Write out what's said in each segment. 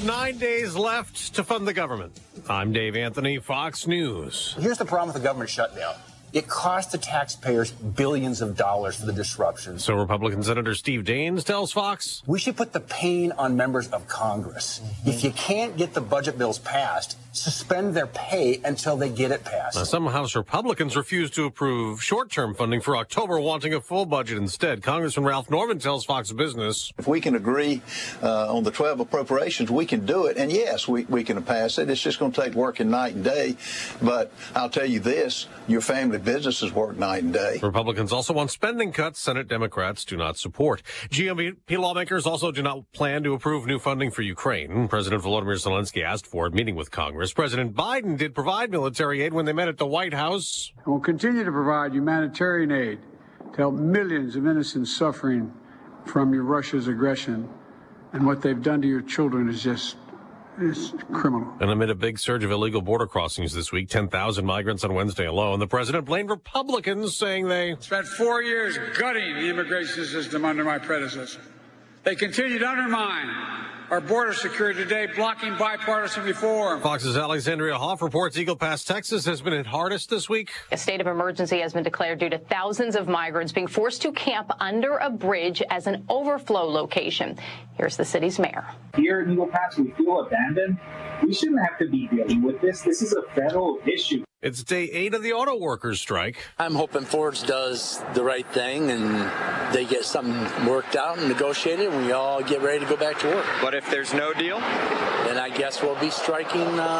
have 9 days left to fund the government. I'm Dave Anthony, Fox News. Here's the problem with the government shutdown. It cost the taxpayers billions of dollars for the disruption. So Republican Senator Steve Daines tells Fox, we should put the pain on members of Congress. If you can't get the budget bills passed, suspend their pay until they get it passed. Now, some House Republicans refuse to approve short-term funding for October, wanting a full budget instead. Congressman Ralph Norman tells Fox Business, if we can agree on the 12 appropriations, we can do it. And yes, we can pass it. It's just going to take working night and day. But I'll tell you this, your family businesses work night and day. Republicans also want spending cuts Senate Democrats do not support. GOP lawmakers also do not plan to approve new funding for Ukraine. President Volodymyr Zelensky asked for it, meeting with Congress. President Biden did provide military aid when they met at the White House. And will continue to provide humanitarian aid to help millions of innocents suffering from Russia's aggression. And what they've done to your children is just criminal. And amid a big surge of illegal border crossings this week, 10,000 migrants on Wednesday alone, the president blamed Republicans, saying they spent 4 years gutting the immigration system under my predecessor. They continue to undermine our border security today, blocking bipartisan reform. Fox's Alexandria Hoff reports Eagle Pass, Texas has been hit hardest this week. A state of emergency has been declared due to thousands of migrants being forced to camp under a bridge as an overflow location. Here's the city's mayor. Here in Eagle Pass, we feel abandoned. We shouldn't have to be dealing with this. This is a federal issue. It's day 8 of the auto workers strike. I'm hoping Ford does the right thing and they get something worked out and negotiated and we all get ready to go back to work. But if there's no deal? Then I guess we'll be striking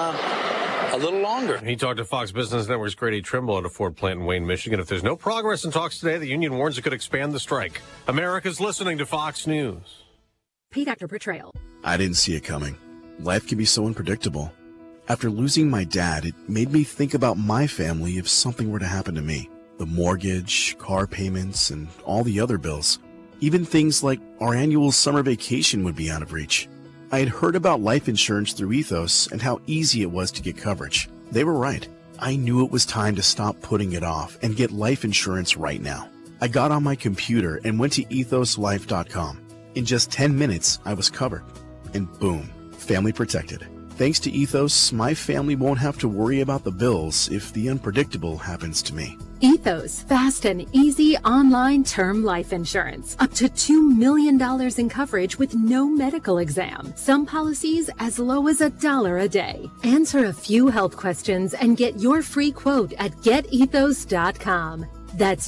a little longer. He talked to Fox Business Network's Grady Trimble at a Ford plant in Wayne, Michigan. If there's no progress in talks today, the union warns it could expand the strike. America's listening to Fox News. Pay Doctor Portrayal. I didn't see it coming. Life can be so unpredictable. After losing my dad, it made me think about my family if something were to happen to me. The mortgage, car payments, and all the other bills. Even things like our annual summer vacation would be out of reach. I had heard about life insurance through Ethos and how easy it was to get coverage. They were right. I knew it was time to stop putting it off and get life insurance right now. I got on my computer and went to ethoslife.com. In just 10 minutes, I was covered. And boom, family protected. Thanks to Ethos, my family won't have to worry about the bills if the unpredictable happens to me. Ethos, fast and easy online term life insurance. Up to $2 million in coverage with no medical exam. Some policies as low as $1 a day. Answer a few health questions and get your free quote at getethos.com. That's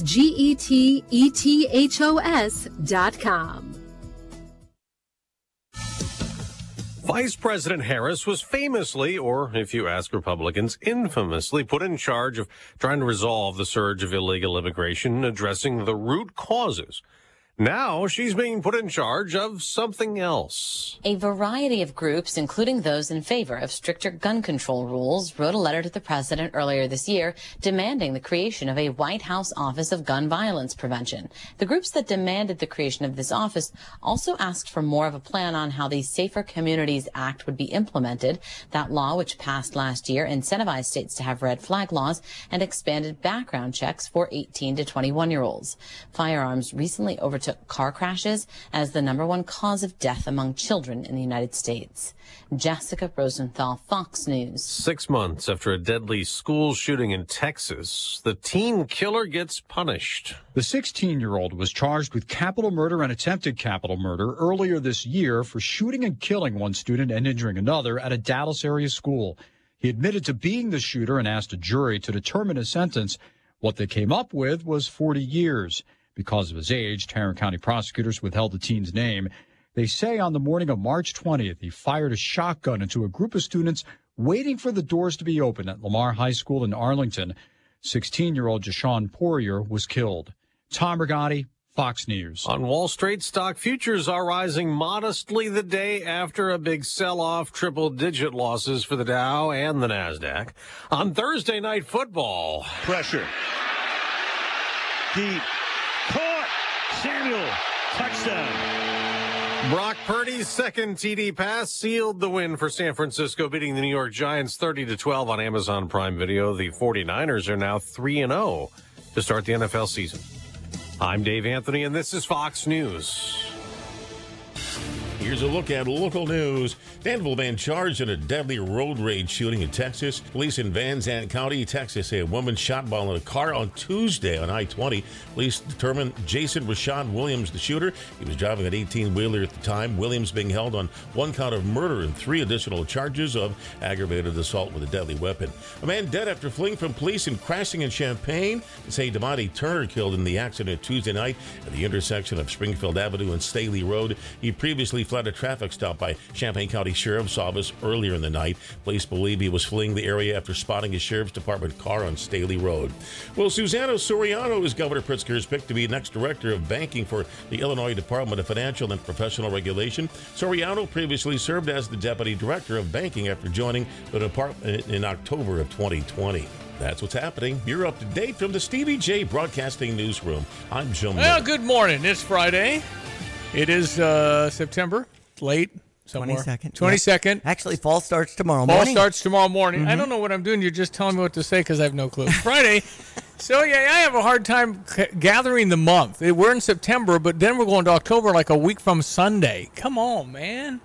GETETHOS.com. Vice President Harris was famously, or if you ask Republicans, infamously put in charge of trying to resolve the surge of illegal immigration, addressing the root causes. Now she's being put in charge of something else. A variety of groups, including those in favor of stricter gun control rules, wrote a letter to the president earlier this year demanding the creation of a White House Office of Gun Violence Prevention. The groups that demanded the creation of this office also asked for more of a plan on how the Safer Communities Act would be implemented. That law, which passed last year, incentivized states to have red flag laws and expanded background checks for 18 to 21-year-olds. Firearms recently overtook car crashes as the #1 cause of death among children in the United States. Jessica Rosenthal, Fox News. 6 months after a deadly school shooting in Texas, the teen killer gets punished. The 16-year-old was charged with capital murder and attempted capital murder earlier this year for shooting and killing one student and injuring another at a Dallas area school. He admitted to being the shooter and asked a jury to determine his sentence. What they came up with was 40 years. Because of his age, Tarrant County prosecutors withheld the teen's name. They say on the morning of March 20th, he fired a shotgun into a group of students waiting for the doors to be opened at Lamar High School in Arlington. 16-year-old Jashawn Poirier was killed. Tom Rigotti, Fox News. On Wall Street, stock futures are rising modestly the day after a big sell-off, triple-digit losses for the Dow and the NASDAQ. On Thursday Night Football. Pressure. Deep. Caught. Samuel. Touchdown. Brock Purdy's second TD pass sealed the win for San Francisco, beating the New York Giants 30-12 on Amazon Prime Video. The 49ers are now 3-0 to start the NFL season. I'm Dave Anthony, and this is Fox News. Here's a look at local news. Danville man charged in a deadly road rage shooting in Texas. Police in Van Zandt County, Texas, say a woman shot while in a car on Tuesday on I-20. Police determined Jason Rashad Williams, the shooter. He was driving an 18-wheeler at the time. Williams being held on 1 count of murder and 3 additional charges of aggravated assault with a deadly weapon. A man dead after fleeing from police and crashing in Champaign. Say DeMonte Turner killed in the accident Tuesday night at the intersection of Springfield Avenue and Staley Road. He previously fled a traffic stop by Champaign County Sheriff's Office earlier in the night. Police believe he was fleeing the area after spotting a Sheriff's Department car on Staley Road. Well, Susana Soriano is Governor Pritzker's pick to be next director of banking for the Illinois Department of Financial and Professional Regulation. Soriano previously served as the deputy director of banking after joining the department in October of 2020. That's what's happening. You're up to date from the Stevie J Broadcasting Newsroom. I'm Joe Miller. Well, good morning. It's Friday. It is September, late somewhere. 22nd. Actually, fall starts tomorrow morning. Fall starts tomorrow morning. I don't know what I'm doing. You're just telling me what to say because I have no clue. Friday. So, yeah, I have a hard time gathering the month. We're in September, but then we're going to October like a week from Sunday. Come on, man.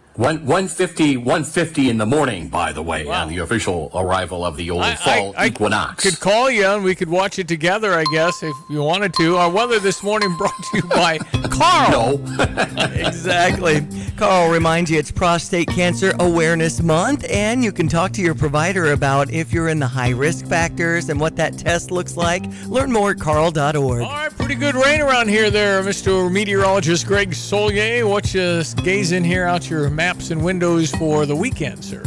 1:50 in the morning, by the way, on the official arrival of the old fall equinox. I could call you and we could watch it together, I guess, if you wanted to. Our weather this morning brought to you by Carl. No. Exactly. Carl reminds you it's Prostate Cancer Awareness Month, and you can talk to your provider about if you're in the high risk factors and what that test looks like. Learn more at carl.org. All right, pretty good rain around here there, Mr. Meteorologist Greg Solier. What you gazing here out your maps and windows for the weekend, sir?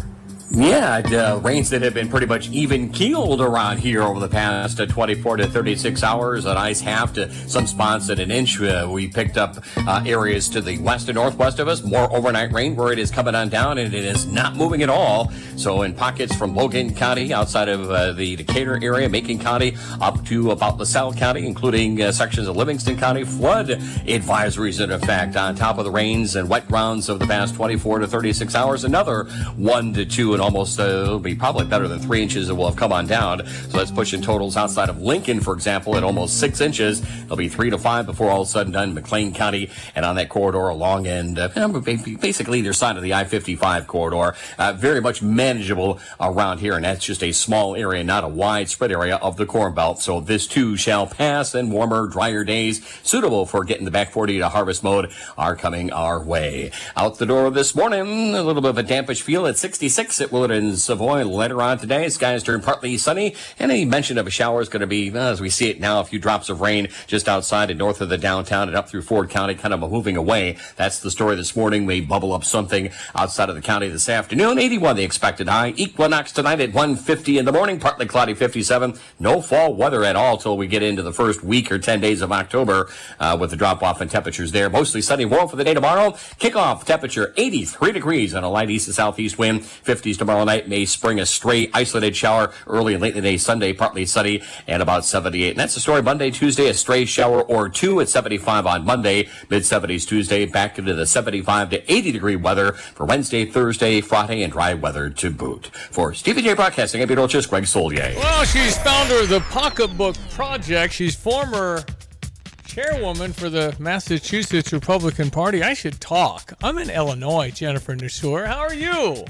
Yeah, rains that have been pretty much even-keeled around here over the past 24 to 36 hours. A nice half to some spots at an inch. We picked up areas to the west and northwest of us. More overnight rain where it is coming on down, and it is not moving at all. So in pockets from Logan County, outside of the Decatur area, Macon County, up to about LaSalle County, including sections of Livingston County, flood advisories in effect. On top of the rains and wet grounds of the past 24 to 36 hours, another 1 to 2 and almost it'll be probably better than 3 inches that will have come on down. So that's pushing totals outside of Lincoln, for example, at almost 6 inches. It'll be 3 to 5 before all is said and done. McLean County and on that corridor along and basically either side of the I-55 corridor. Very much manageable around here, and that's just a small area, not a widespread area of the Corn Belt. So this too shall pass, and warmer, drier days suitable for getting the back 40 to harvest mode are coming our way. Out the door this morning, a little bit of a dampish feel at 66 at Willard and Savoy. Later on today, skies turn partly sunny, and any mention of a shower is going to be, as we see it now, a few drops of rain just outside and north of the downtown and up through Ford County, kind of moving away. That's the story this morning. May bubble up something outside of the county this afternoon. 81 the expected high. Equinox tonight at 1:50 in the morning, partly cloudy 57. No fall weather at all till we get into the first week or 10 days of October with the drop-off in temperatures there. Mostly sunny warm for the day tomorrow. Kickoff temperature 83 degrees on a light east to southeast wind. 50s tomorrow night. May spring a stray isolated shower early and late in the day. Sunday, partly sunny and about 78. And that's the story. Monday, Tuesday, a stray shower or two at 75 on Monday. Mid-70s Tuesday, back into the 75 to 80 degree weather for Wednesday, Thursday, Friday, and dry weather to boot. For Stevie J Broadcasting, I'm meteorologist Greg Solier. Well, she's founder of the Pocketbook Project. She's former chairwoman for the Massachusetts Republican Party. I should talk. I'm in Illinois, Jennifer Nusseur. How are you?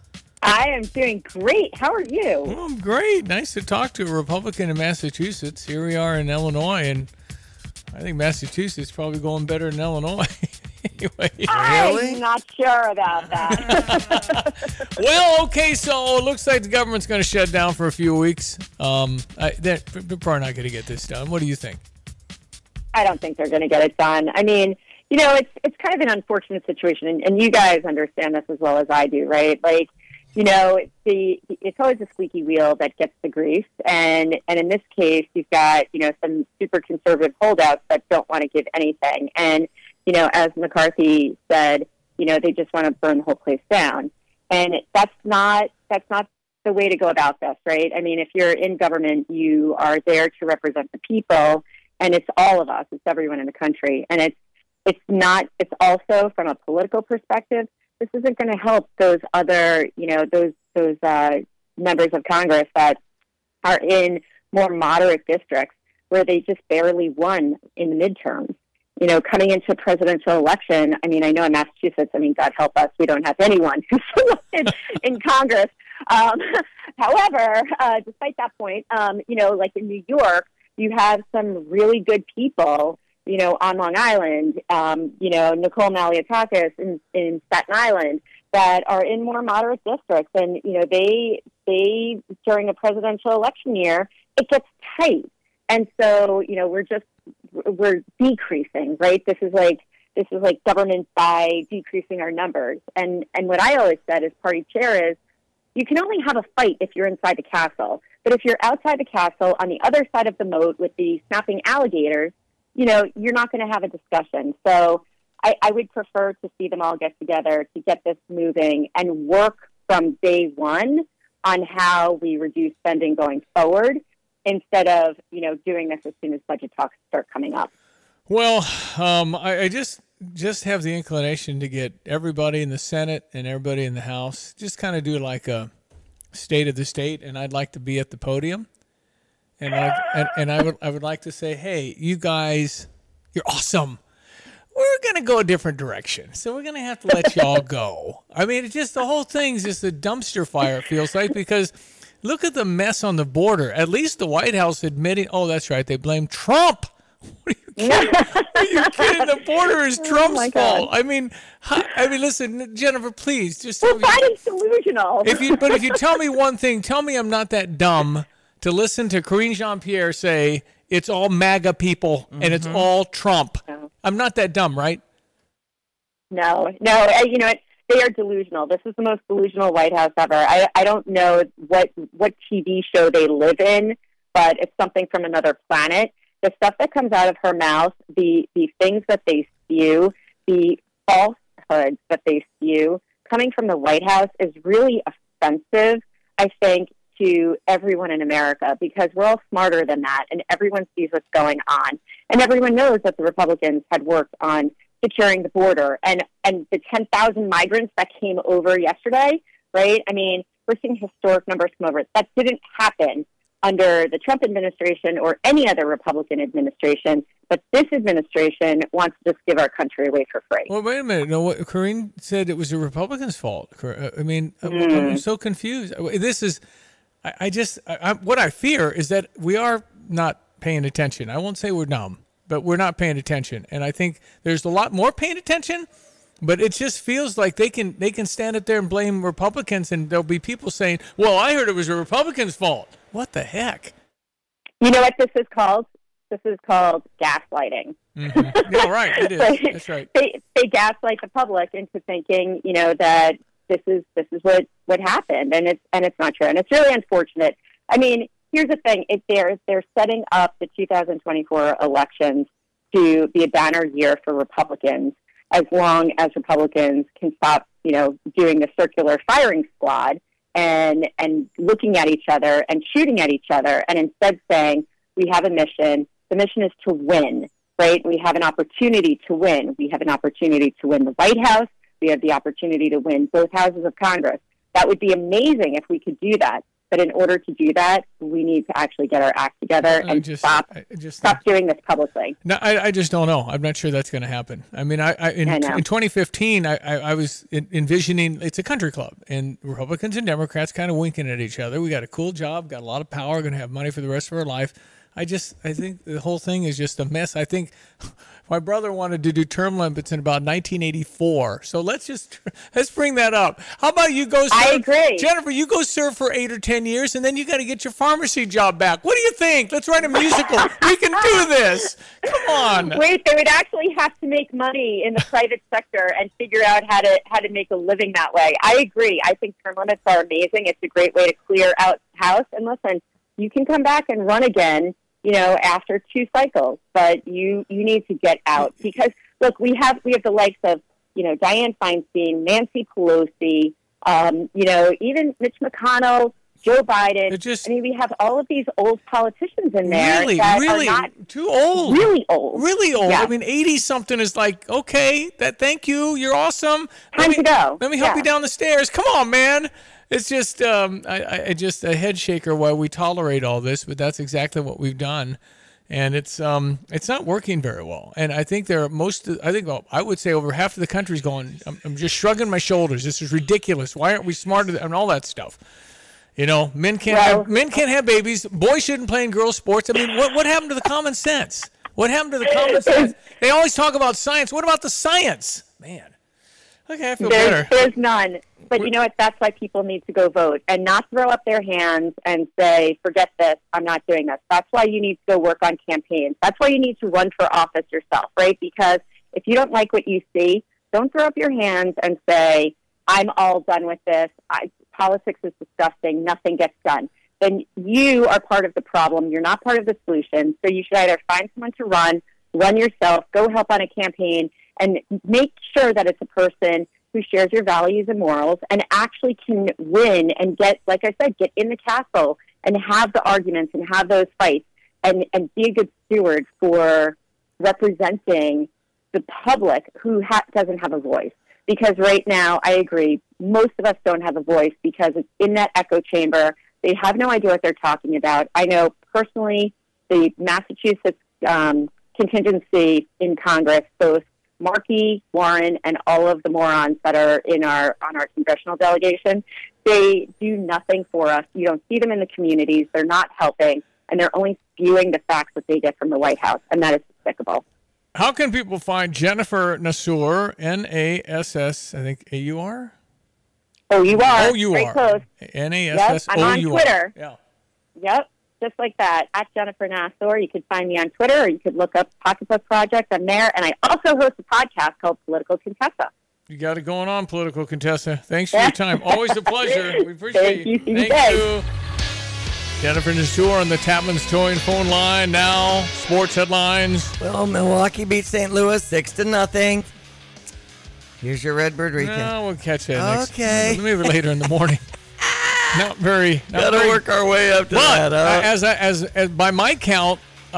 I am doing great. How are you? Well, I'm great. Nice to talk to a Republican in Massachusetts. Here we are in Illinois, and I think Massachusetts is probably going better than Illinois. Anyway. I'm not sure about that. Well, okay, so it looks like the government's going to shut down for a few weeks. They're probably not going to get this done. What do you think? I don't think they're going to get it done. I mean, you know, it's kind of an unfortunate situation, and you guys understand this as well as I do, right? Like, you know, it's always a squeaky wheel that gets the grease, and in this case, you've got, you know, some super conservative holdouts that don't want to give anything, and you know, as McCarthy said, you know, they just want to burn the whole place down, and that's not the way to go about this, right? I mean, if you're in government, you are there to represent the people, and it's all of us, it's everyone in the country, and it's also from a political perspective. This isn't going to help those other, you know, those members of Congress that are in more moderate districts where they just barely won in the midterms. coming into a presidential election, I mean, I know in Massachusetts, I mean, God help us, we don't have anyone who's elected in Congress. However, despite that point, like in New York, you have some really good people, on Long Island, Nicole Malliotakis in Staten Island that are in more moderate districts. And, they during a presidential election year, it gets tight. And so, we're decreasing, right? This is like government by decreasing our numbers. And what I always said as party chair is, you can only have a fight if you're inside the castle. But if you're outside the castle on the other side of the moat with the snapping alligators, you're not going to have a discussion. So I would prefer to see them all get together to get this moving and work from day one on how we reduce spending going forward instead of, doing this as soon as budget talks start coming up. Well, I just have the inclination to get everybody in the Senate and everybody in the House, just kind of do like a state of the state, and I'd like to be at the podium. And I would like to say, hey, you guys, you're awesome. We're going to go a different direction. So we're going to have to let y'all go. I mean, it's just the whole thing's just a dumpster fire, it feels like, because look at the mess on the border. At least the White House admitting, oh, that's right, they blame Trump. What are you kidding? Are you kidding? The border is Trump's fault. I mean, listen, Jennifer, please just. Well, that is delusional. But if you tell me one thing, tell me I'm not that dumb to listen to Karine Jean-Pierre say it's all MAGA people and it's all Trump. No. I'm not that dumb, right? No. They are delusional. This is the most delusional White House ever. I don't know what TV show they live in, but it's something from another planet. The stuff that comes out of her mouth, the things that they spew, the falsehoods that they spew, coming from the White House is really offensive, I think, to everyone in America, because we're all smarter than that, and everyone sees what's going on. And everyone knows that the Republicans had worked on securing the border. And the 10,000 migrants that came over yesterday, right? I mean, we're seeing historic numbers come over. That didn't happen under the Trump administration or any other Republican administration, but this administration wants to just give our country away for free. Well, wait a minute. No, what Karine said it was the Republicans' fault. I mean, I'm so confused. This is, what I fear is that we are not paying attention. I won't say we're dumb, but we're not paying attention. And I think there's a lot more paying attention, but it just feels like they can stand up there and blame Republicans, and there'll be people saying, well, I heard it was the Republicans' fault. What the heck? You know what this is called? This is called gaslighting. Mm-hmm. Yeah, right. It is. That's right. They gaslight the public into thinking, that this is what happened, and it's not true, and it's really unfortunate. I mean, here's the thing: they're setting up the 2024 elections to be a banner year for Republicans, as long as Republicans can stop, doing the circular firing squad and looking at each other and shooting at each other, and instead saying, we have a mission. The mission is to win, right? We have an opportunity to win. We have an opportunity to win the White House. We have the opportunity to win both houses of Congress. That would be amazing if we could do that. But in order to do that, we need to actually get our act together and stop doing this publicly. No, I just don't know. I'm not sure that's going to happen. I mean, in 2015, I was envisioning it's a country club, and Republicans and Democrats kind of winking at each other. We got a cool job, got a lot of power, going to have money for the rest of our life. I think the whole thing is just a mess. I think my brother wanted to do term limits in about 1984. So let's bring that up. How about you go serve? I agree. Jennifer, you go serve for 8 or 10 years, and then you got to get your pharmacy job back. What do you think? Let's write a musical. We can do this. Come on. Wait, they would actually have to make money in the private sector and figure out how to make a living that way. I agree. I think term limits are amazing. It's a great way to clear out the house. And listen, you can come back and run again, after 2 cycles, but you need to get out, because look, we have the likes of, Dianne Feinstein, Nancy Pelosi, even Mitch McConnell, Joe Biden. We have all of these old politicians in there that are not too old. Really old. Really old. Yeah. I mean, 80-something is like, okay, thank you, you're awesome. Time to go. Let me help you down the stairs. Come on, man. It's just, I just a head shaker why we tolerate all this, but that's exactly what we've done. And it's not working very well. And I think I would say over half of the country is going, I'm just shrugging my shoulders. This is ridiculous. Why aren't we smarter and all that stuff? Men can't have babies. Boys shouldn't play in girls' sports. I mean, what happened to the common sense? What happened to the common sense? They always talk about science. What about the science? Man. Okay, I feel better. There's none. But you know what? That's why people need to go vote and not throw up their hands and say, forget this, I'm not doing this. That's why you need to go work on campaigns. That's why you need to run for office yourself, right? Because if you don't like what you see, don't throw up your hands and say, I'm all done with this. Politics is disgusting. Nothing gets done. Then you are part of the problem. You're not part of the solution. So you should either find someone to run yourself, go help on a campaign, and make sure that it's a person who shares your values and morals and actually can win and get, like I said, get in the castle and have the arguments and have those fights and be a good steward for representing the public who doesn't have a voice. Because right now, I agree, most of us don't have a voice because it's in that echo chamber. They have no idea what they're talking about. I know personally the Massachusetts contingency in Congress, both Markey, Warren, and all of the morons that are on our congressional delegation, they do nothing for us. You don't see them in the communities. They're not helping, and they're only spewing the facts that they get from the White House, and that is despicable. How can people find Jennifer Nassour, N-A-S-S, I think, A-U-R? O-U-R. O-U-R. Very close. N-A-S-S-O-U-R. Yep, I'm on Twitter. Yeah. Yep, just like that, at Jennifer Nassour. You can find me on Twitter, or you could look up Pocketbook Project. I'm there, and I also host a podcast called Political Contessa. You got it going on, Political Contessa. Thanks for your time. Always a pleasure. We appreciate you. Thank you. Jennifer Nassour on the Tapman's Towing phone line now. Sports headlines. Well, Milwaukee beat St. Louis 6-0. Here's your Redbird recap. No, we'll catch that next. Okay. Maybe later in the morning. Gotta work our way up to that. As by my count,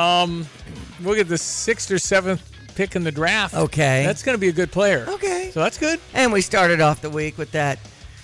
look at the 6th or 7th pick in the draft. Okay. That's going to be a good player. Okay. So that's good. And we started off the week with that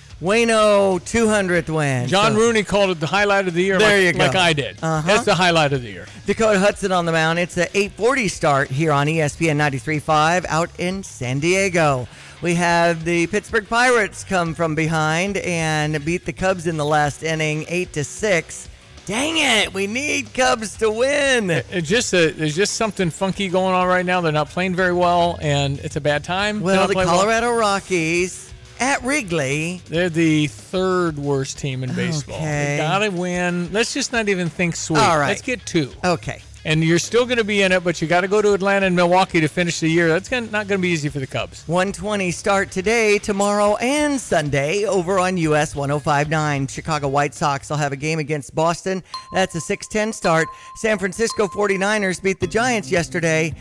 Waino 200th win. John Rooney called it the highlight of the year. There you go. Like I did. That's the highlight of the year. Dakota Hudson on the mound. It's an 8:40 start here on ESPN 93.5 out in San Diego. We have the Pittsburgh Pirates come from behind and beat the Cubs in the last inning 8-6. Dang it, we need Cubs to win. There's just something funky going on right now. They're not playing very well, and it's a bad time. Well, the Colorado Rockies at Wrigley. They're the 3rd worst team in baseball. Okay. They got to win. Let's just not even think sweet. All right. Let's get 2. Okay. And you're still going to be in it, but you got to go to Atlanta and Milwaukee to finish the year. That's not going to be easy for the Cubs. 1:20 start today, tomorrow, and Sunday over on US 105.9. Chicago White Sox will have a game against Boston. That's a 6:10 start. San Francisco 49ers beat the Giants yesterday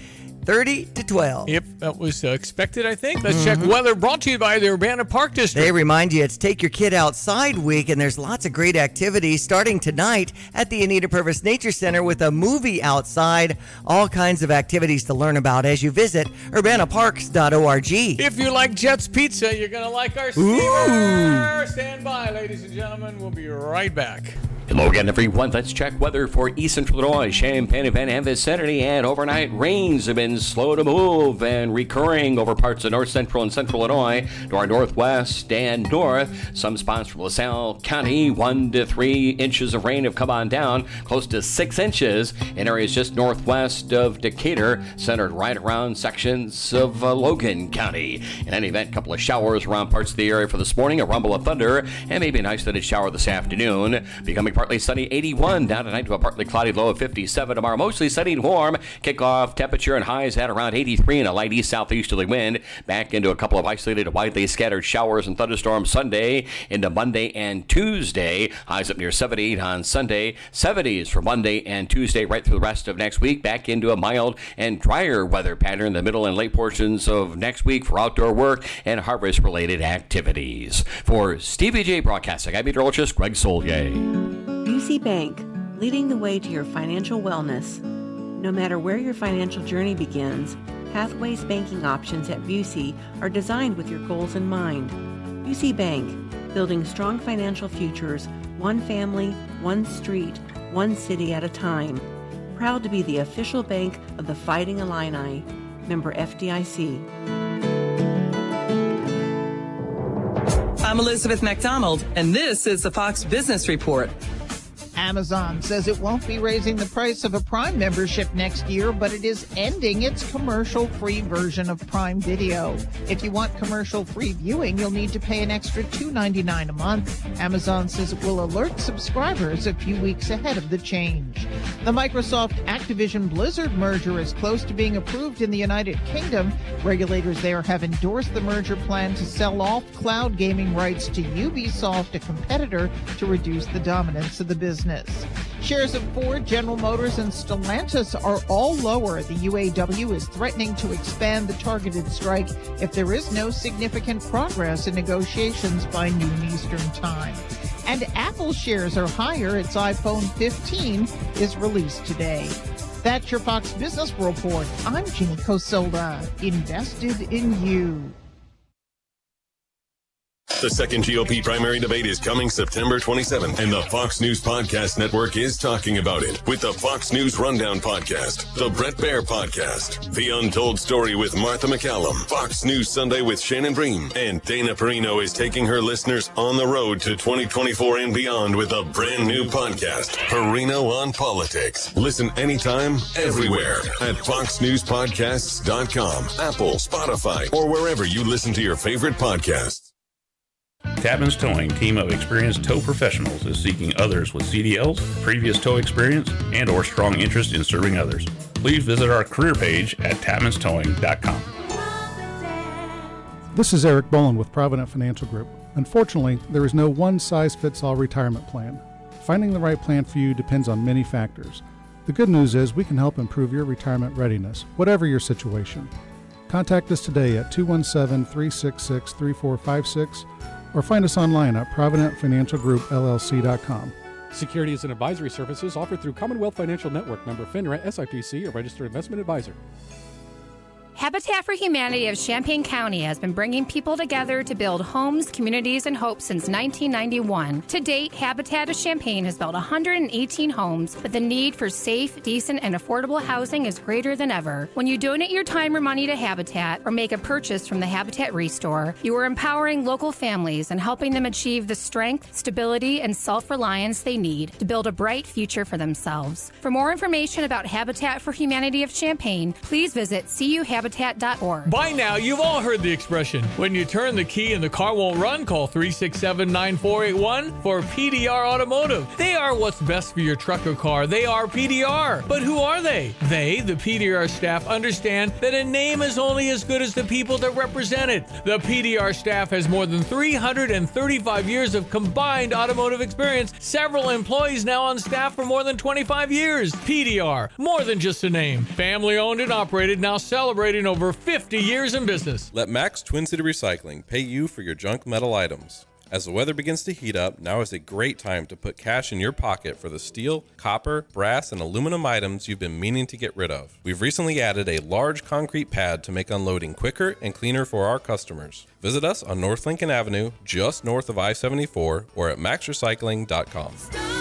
30-12. Yep, that was expected, I think. Let's check weather, brought to you by the Urbana Park District. They remind you it's Take Your Kid Outside Week, and there's lots of great activities starting tonight at the Anita Purvis Nature Center with a movie outside. All kinds of activities to learn about as you visit urbanaparks.org. If you like Jets Pizza, you're going to like our steamer. Stand by, ladies and gentlemen. We'll be right back. Hello again, everyone. Let's check weather for East Central Illinois, Champaign, and vicinity. And overnight rains have been slow to move and recurring over parts of North Central and Central Illinois to our northwest and north. Some spots from LaSalle County, 1 to 3 inches of rain have come on down, close to 6 inches in areas just northwest of Decatur, centered right around sections of Logan County. In any event, a couple of showers around parts of the area for this morning, a rumble of thunder, and maybe an isolated shower this afternoon. Becoming partly sunny, 81, down tonight to a partly cloudy low of 57. Tomorrow, mostly sunny and warm. Kickoff temperature and highs at around 83 and a light east-southeasterly wind. Back into a couple of isolated, widely scattered showers and thunderstorms Sunday into Monday and Tuesday. Highs up near 78 on Sunday. 70s for Monday and Tuesday right through the rest of next week. Back into a mild and drier weather pattern in the middle and late portions of next week for outdoor work and harvest-related activities. For Stevie J Broadcasting, I'm meteorologist Greg Solier. UC Bank, leading the way to your financial wellness. No matter where your financial journey begins, Pathways banking options at Busey are designed with your goals in mind. UC Bank, building strong financial futures, one family, one street, one city at a time. proud to be the official bank of the Fighting Illini. Member FDIC. I'm Elizabeth McDonald, and this is the Fox Business Report. Amazon says it won't be raising the price of a Prime membership next year, but it is ending its commercial-free version of Prime Video. If you want commercial-free viewing, you'll need to pay an extra $2.99 a month. Amazon says it will alert subscribers a few weeks ahead of the change. The Microsoft Activision Blizzard merger is close to being approved in the United Kingdom. Regulators there have endorsed the merger plan to sell off cloud gaming rights to Ubisoft, a competitor, to reduce the dominance of the business. Shares of Ford, General Motors, and Stellantis are all lower. The UAW is threatening to expand the targeted strike if there is no significant progress in negotiations by noon Eastern Time. And Apple shares are higher. Its iPhone 15 is released today. That's your Fox Business Report. I'm Ginny Cosola, invested in you. The second GOP primary debate is coming September 27th, and the Fox News Podcast Network is talking about it with the Fox News Rundown Podcast, the Bret Baier Podcast, The Untold Story with Martha McCallum, Fox News Sunday with Shannon Bream, and Dana Perino is taking her listeners on the road to 2024 and beyond with a brand new podcast, Perino on Politics. Listen anytime, everywhere at foxnewspodcasts.com, Apple, Spotify, or wherever you listen to your favorite podcasts. Tapman's Towing, team of experienced tow professionals, is seeking others with CDLs, previous tow experience, and or strong interest in serving others. Please visit our career page at tapmanstowing.com. This is Eric Boland with Provident Financial Group. Unfortunately, there is no one-size-fits-all retirement plan. Finding the right plan for you depends on many factors. The good news is we can help improve your retirement readiness, whatever your situation. Contact us today at 217-366-3456 or find us online at providentfinancialgroupllc.com. Securities and advisory services offered through Commonwealth Financial Network, member FINRA, SIPC, a registered investment advisor. Habitat for Humanity of Champaign County has been bringing people together to build homes, communities, and hope since 1991. To date, Habitat of Champaign has built 118 homes, but the need for safe, decent, and affordable housing is greater than ever. When you donate your time or money to Habitat or make a purchase from the Habitat Restore, you are empowering local families and helping them achieve the strength, stability, and self-reliance they need to build a bright future for themselves. For more information about Habitat for Humanity of Champaign, please visit cuhabitat.org. By now, you've all heard the expression, when you turn the key and the car won't run, call 367-9481 for PDR Automotive. They are what's best for your truck or car. They are PDR. But who are they? They, the PDR staff, understand that a name is only as good as the people that represent it. The PDR staff has more than 335 years of combined automotive experience, several employees now on staff for more than 25 years. PDR, more than just a name. Family owned and operated, now celebrating over 50 years in business. Let Max Twin City Recycling pay you for your junk metal items. As the weather begins to heat up, now is a great time to put cash in your pocket for the steel, copper, brass, and aluminum items you've been meaning to get rid of. We've recently added a large concrete pad to make unloading quicker and cleaner for our customers. Visit us on North Lincoln Avenue, just north of I-74, or at maxrecycling.com.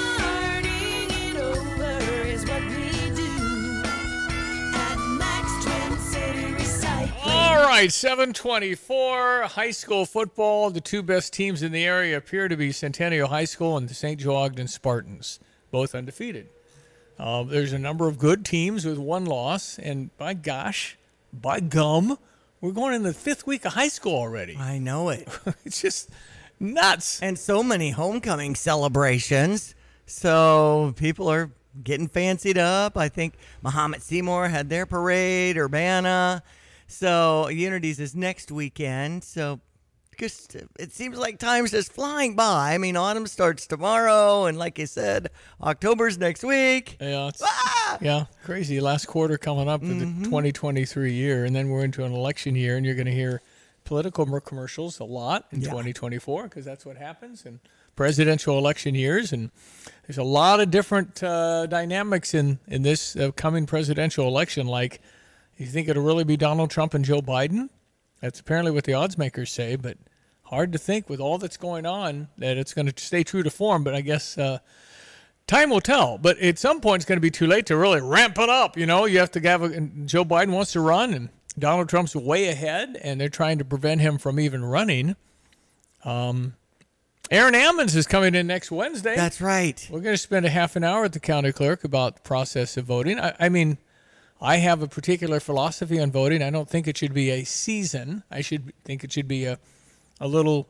All right, 7:24, high school football. The two best teams in the area appear to be Centennial High School and the St. Joe Ogden Spartans, both undefeated. There's a number of good teams with one loss, and by gum, we're going in the fifth week of high school already. I know it. It's just nuts. And so many homecoming celebrations. So people are getting fancied up. I think Muhammad Seymour had their parade, Urbana. So Unity's is next weekend. So just, it seems like time's just flying by. I mean, autumn starts tomorrow, and like you said, October's next week. Yeah, yeah, crazy. Last quarter coming up in the 2023 year, and then we're into an election year, and you're going to hear political commercials a lot in 2024 because that's what happens in presidential election years, and there's a lot of different dynamics in this coming presidential election. Like, you think it'll really be Donald Trump and Joe Biden? That's apparently what the odds makers say, but hard to think with all that's going on that it's going to stay true to form. But I guess Time will tell, but at some point it's going to be too late to really ramp it up. You have to have Joe Biden wants to run, and Donald Trump's way ahead, and they're trying to prevent him from even running. Aaron Ammons is coming in next Wednesday. That's right. We're going to spend a half an hour at the county clerk about the process of voting. I mean, I have a particular philosophy on voting. I don't think it should be a season. I think it should be a little,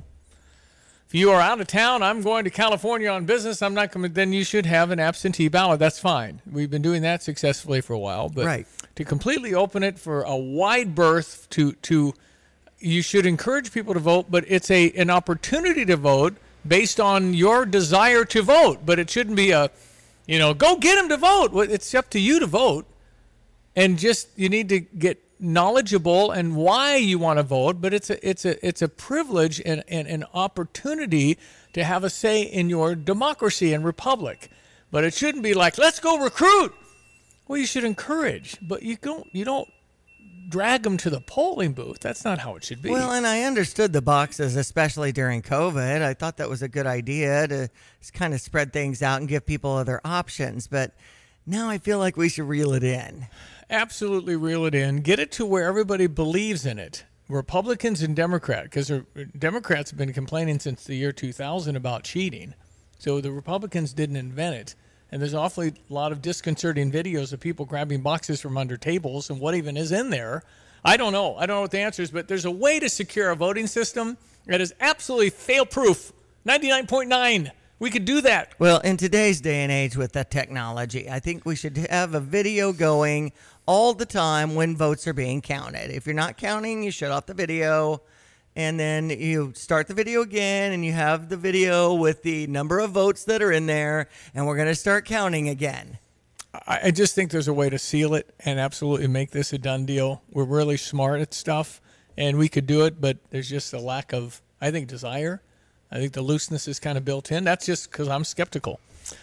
if you are out of town, I'm going to California on business, I'm not coming, then you should have an absentee ballot. That's fine. We've been doing that successfully for a while. But to completely open it for a wide berth to you should encourage people to vote, but it's an opportunity to vote based on your desire to vote. But it shouldn't be go get them to vote. Well, it's up to you to vote. And just you need to get knowledgeable and why you want to vote, but it's a privilege and an opportunity to have a say in your democracy and republic. But it shouldn't be like, let's go recruit. Well, you should encourage, but you don't drag them to the polling booth. That's not how it should be. Well, and I understood the boxes, especially during COVID. I thought that was a good idea to just kind of spread things out and give people other options. But now I feel like we should reel it in. Absolutely reel it in. Get it to where everybody believes in it. Republicans and Democrats, because Democrats have been complaining since the year 2000 about cheating. So the Republicans didn't invent it. And there's awfully a lot of disconcerting videos of people grabbing boxes from under tables and what even is in there. I don't know. I don't know what the answer is, but there's a way to secure a voting system that is absolutely fail-proof. 99.9. We could do that. Well, in today's day and age with that technology, I think we should have a video going all the time when votes are being counted. If you're not counting, you shut off the video, and then you start the video again, and you have the video with the number of votes that are in there, and we're going to start counting again. I just think there's a way to seal it and absolutely make this a done deal. We're really smart at stuff, and we could do it, but there's just a lack of, I think, desire. I think the looseness is kind of built in. That's just because I'm skeptical.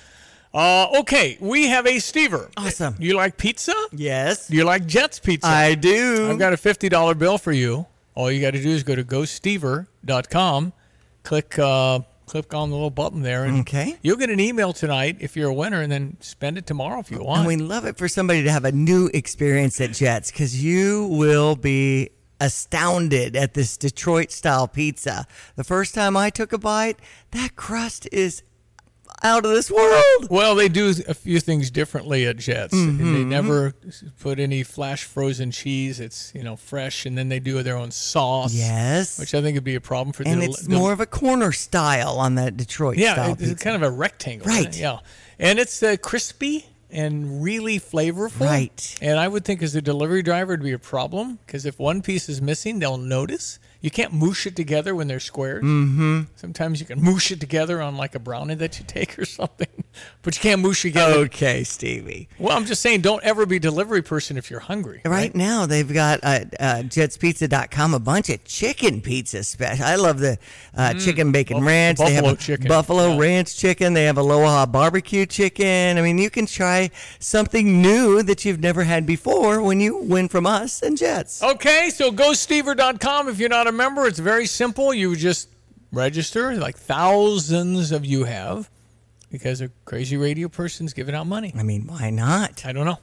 Okay, we have a Stever. Awesome. You like pizza? Yes. Do you like Jets pizza? I do. I've got a $50 bill for you. All you got to do is go to gostever.com, click on the little button there, and you'll get an email tonight if you're a winner, and then spend it tomorrow if you want. And we love it for somebody to have a new experience at Jets, because you will be astounded at this Detroit-style pizza. The first time I took a bite, that crust is out of this world. Well, they do a few things differently at Jets. Mm-hmm. They never put any flash frozen cheese. It's fresh, and then they do their own sauce. Yes, which I think would be a problem for. And it's more of a corner style on that Detroit style. Yeah, it's kind of a rectangle. Right. Yeah, and it's crispy and really flavorful. Right. And I would think as a delivery driver it'd be a problem, because if one piece is missing, they'll notice. You can't moosh it together when they're squares. Mm-hmm. Sometimes you can moosh it together on like a brownie that you take or something, but you can't moosh it together. Okay, Stevie. Well, I'm just saying, don't ever be a delivery person if you're hungry. Right now, they've got jetspizza.com a bunch of chicken pizza specials. I love the chicken bacon ranch. Buffalo they have chicken. Buffalo ranch chicken. They have Aloha barbecue chicken. I mean, you can try something new that you've never had before when you win from us and Jets. Okay, so go stever.com if you're not a member. It's very simple. You just register, like thousands of you have, because a crazy radio person's giving out money. I mean, why not? I don't know.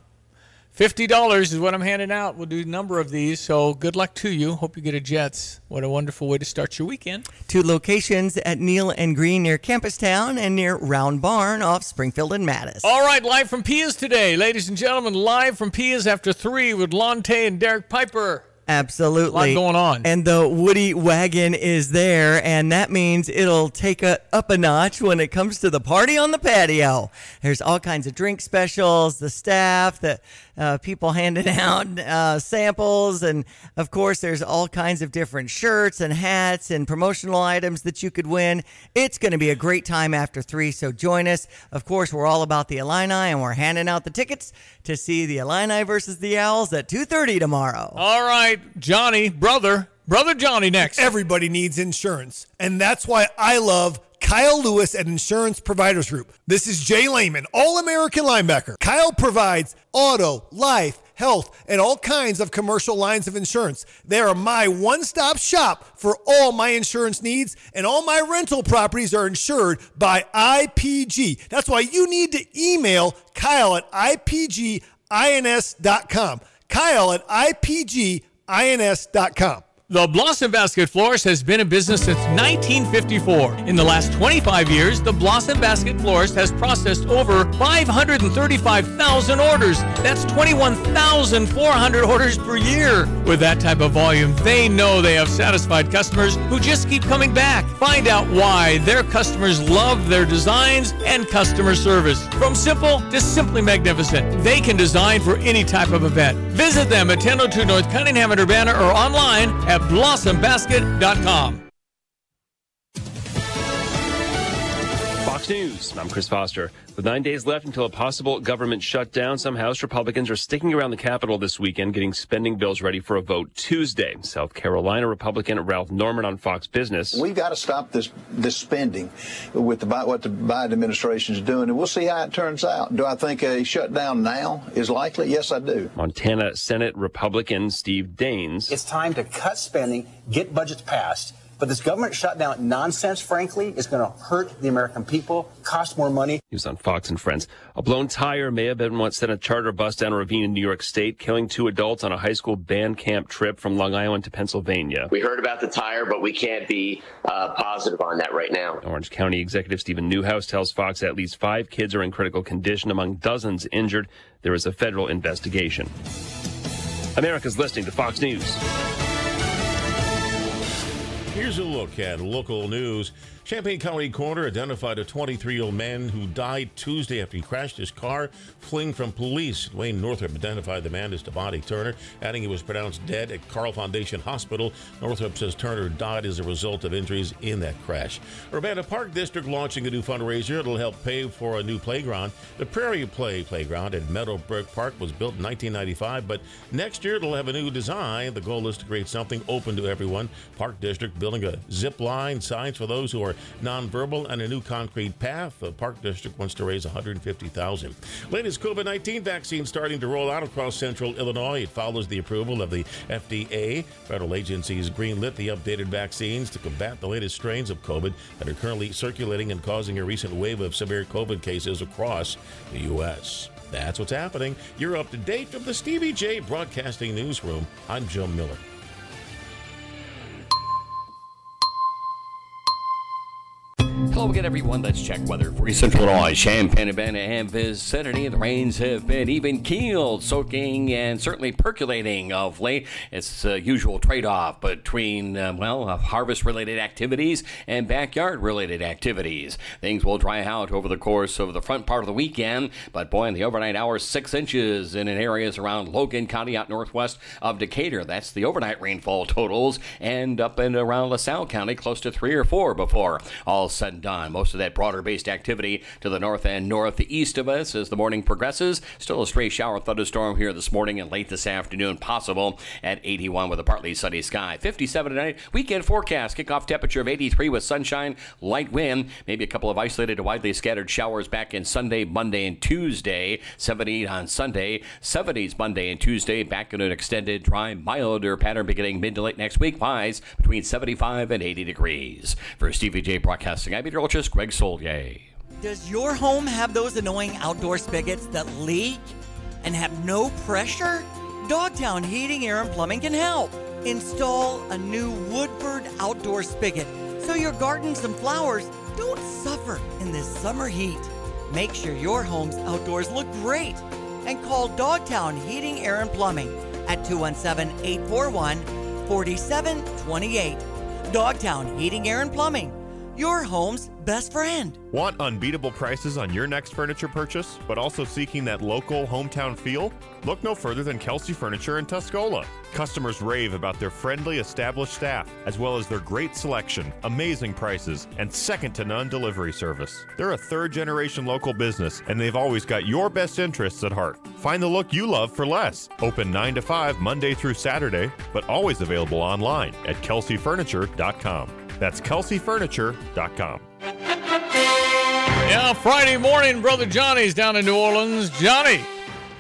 $50 is what I'm handing out. We'll do a number of these, so good luck to you. Hope you get a Jets. What a wonderful way to start your weekend. 2 locations at Neal and Green near Campustown and near Round Barn off Springfield and Mattis. All right, live from Pia's today. Ladies and gentlemen, live from Pia's after 3 with Lonte and Derek Piper. Absolutely. A lot going on. And the Woody wagon is there, and that means it'll take up a notch when it comes to the party on the patio. There's all kinds of drink specials, the staff, the people handing out samples, and of course there's all kinds of different shirts and hats and promotional items that you could win. It's going to be a great time after 3, so join us. Of course, we're all about the Illini, and we're handing out the tickets to see the Illini versus the Owls at 2:30 tomorrow. All right, Johnny, brother Johnny next. Everybody needs insurance, and that's why I love Kyle Lewis at Insurance Providers Group. This is Jay Lehman, All-American linebacker. Kyle provides auto, life, health, and all kinds of commercial lines of insurance. They are my one-stop shop for all my insurance needs, and all my rental properties are insured by IPG. That's why you need to email Kyle at IPGINS.com. Kyle at IPGINS.com. The Blossom Basket Florist has been in business since 1954. In the last 25 years, the Blossom Basket Florist has processed over 535,000 orders. That's 21,400 orders per year. With that type of volume, they know they have satisfied customers who just keep coming back. Find out why their customers love their designs and customer service. From simple to simply magnificent, they can design for any type of event. Visit them at 1002 North Cunningham and Urbana or online at blossombasket.com. Fox News, I'm Chris Foster. With 9 days left until a possible government shutdown, some House Republicans are sticking around the Capitol this weekend, getting spending bills ready for a vote Tuesday. South Carolina Republican Ralph Norman on Fox Business. We've got to stop this spending with what the Biden administration is doing, and we'll see how it turns out. Do I think a shutdown now is likely? Yes, I do. Montana Senate Republican Steve Daines. It's time to cut spending, get budgets passed. But this government shutdown nonsense, frankly, is going to hurt the American people, cost more money. He was on Fox and Friends. A blown tire may have been what sent a charter bus down a ravine in New York State, killing 2 adults on a high school band camp trip from Long Island to Pennsylvania. We heard about the tire, but we can't be positive on that right now. Orange County Executive Stephen Newhouse tells Fox at least 5 kids are in critical condition, among dozens injured. There is a federal investigation. America's listening to Fox News. Here's a look at local news. Champaign County Coroner identified a 23-year-old man who died Tuesday after he crashed his car fleeing from police. Wayne Northrup identified the man as Devontae Turner, adding he was pronounced dead at Carl Foundation Hospital. Northrup says Turner died as a result of injuries in that crash. Urbana Park District launching a new fundraiser. It'll help pay for a new playground. The Prairie Play Playground at Meadowbrook Park was built in 1995, but next year it'll have a new design. The goal is to create something open to everyone. Park District building a zip line, signs for those who are nonverbal, and a new concrete path. The Park District wants to raise $150,000. Latest COVID-19 vaccine starting to roll out across central Illinois. It follows the approval of the FDA. Federal agencies greenlit the updated vaccines to combat the latest strains of COVID that are currently circulating and causing a recent wave of severe COVID cases across the U.S. That's what's happening. You're up to date from the Stevie J Broadcasting Newsroom. I'm Joe Miller. Hello again, everyone. Let's check weather for Central Illinois. Champaign-Urbana and vicinity. The rains have been even keeled, soaking, and certainly percolating of late. It's a usual trade-off between, harvest-related activities and backyard-related activities. Things will dry out over the course of the front part of the weekend, but boy, in the overnight hours, 6 inches in areas around Logan County out northwest of Decatur. That's the overnight rainfall totals, and up and around LaSalle County, close to 3 or 4 before all said and done. Most of that broader-based activity to the north and northeast of us as the morning progresses. Still a stray shower thunderstorm here this morning and late this afternoon possible at 81 with a partly sunny sky. 57 tonight. Weekend forecast. Kickoff temperature of 83 with sunshine, light wind, maybe a couple of isolated to widely scattered showers back in Sunday, Monday, and Tuesday. 78 on Sunday. 70s Monday and Tuesday. Back in an extended, dry, milder pattern beginning mid to late next week. Highs between 75 and 80 degrees. For Stevie J Broadcasting, I'm meteorologist Greg Solier. Does your home have those annoying outdoor spigots that leak and have no pressure? Dogtown Heating, Air, and Plumbing can help. Install a new Woodford outdoor spigot so your gardens and flowers don't suffer in this summer heat. Make sure your home's outdoors look great and call Dogtown Heating, Air, and Plumbing at 217-841-4728. Dogtown Heating, Air, and Plumbing, your home's best friend. Want unbeatable prices on your next furniture purchase, but also seeking that local hometown feel? Look no further than Kelsey Furniture in Tuscola. Customers rave about their friendly, established staff, as well as their great selection, amazing prices, and second-to-none delivery service. They're a third-generation local business, and they've always got your best interests at heart. Find the look you love for less. Open 9 to 5 Monday through Saturday, but always available online at kelseyfurniture.com. That's kelseyfurniture.com. Yeah, Friday morning, Brother Johnny's down in New Orleans. Johnny.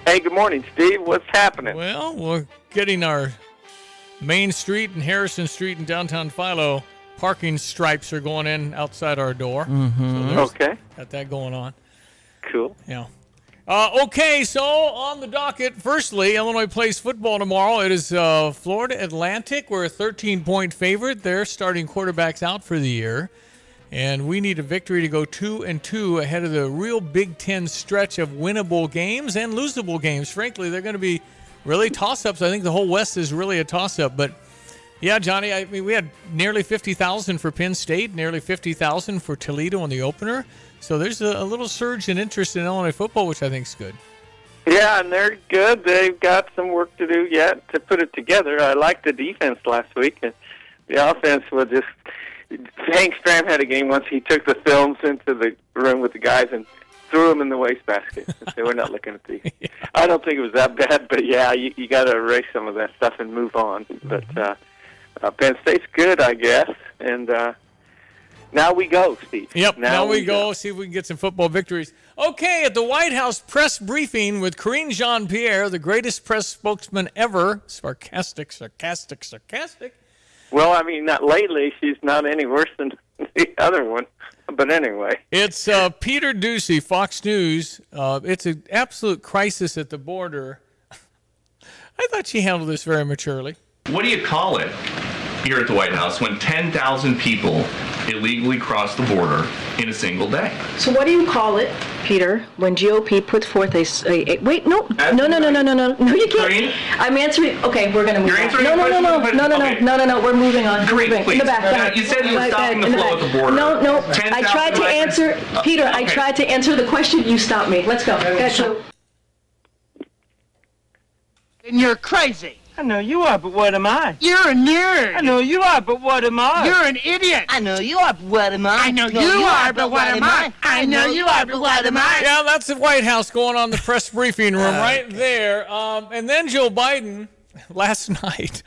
Hey, good morning, Steve. What's happening? Well, we're getting our Main Street and Harrison Street in downtown Philo. Parking stripes are going in outside our door. Mm-hmm. Okay. Got that going on. Cool. Yeah. Okay, so on the docket, firstly, Illinois plays football tomorrow. It is Florida Atlantic. We're a 13-point favorite. They're starting quarterbacks out for the year. And we need a victory to go 2-2 ahead of the real Big Ten stretch of winnable games and losable games. Frankly, they're going to be really toss-ups. I think the whole West is really a toss-up. But, yeah, Johnny, I mean, we had nearly 50,000 for Penn State, nearly 50,000 for Toledo in the opener. So there's a little surge in interest in Illinois football, which I think is good. Yeah, and they're good. They've got some work to do yet to put it together. I liked the defense last week. And the offense was just... Hank Stram had a game once. He took the films into the room with the guys and threw them in the wastebasket. They were not looking at these. Yeah. I don't think it was that bad, but yeah, you got to erase some of that stuff and move on. But Penn State's good, I guess, and now we go, Steve. Yep, now we go. See if we can get some football victories. Okay, at the White House press briefing with Karine Jean-Pierre, the greatest press spokesman ever. Sarcastic. Well, I mean, not lately. She's not any worse than the other one. But anyway. It's Peter Doocy, Fox News. It's an absolute crisis at the border. I thought she handled this very maturely. What do you call it here at the White House when 10,000 people illegally cross the border in a single day? So what do you call it, Peter, when GOP puts forth a wait, no, you can't. Karine? I'm answering. Okay, we're going to move You're on. answering No, okay. we're moving on. Karine, In please. the back. You said you were stopping the flow at the border. No. I tried to answer, Peter, okay. I tried to answer the question. You stopped me. Let's go. And you're crazy. I know you are, but what am I? You're a nerd. I know you are, but what am I? You're an idiot. I know you are, but what am I? I know you are, but what am I? I know you are, but what am I? Yeah, that's the White House going on the press briefing room right there. And then Joe Biden last night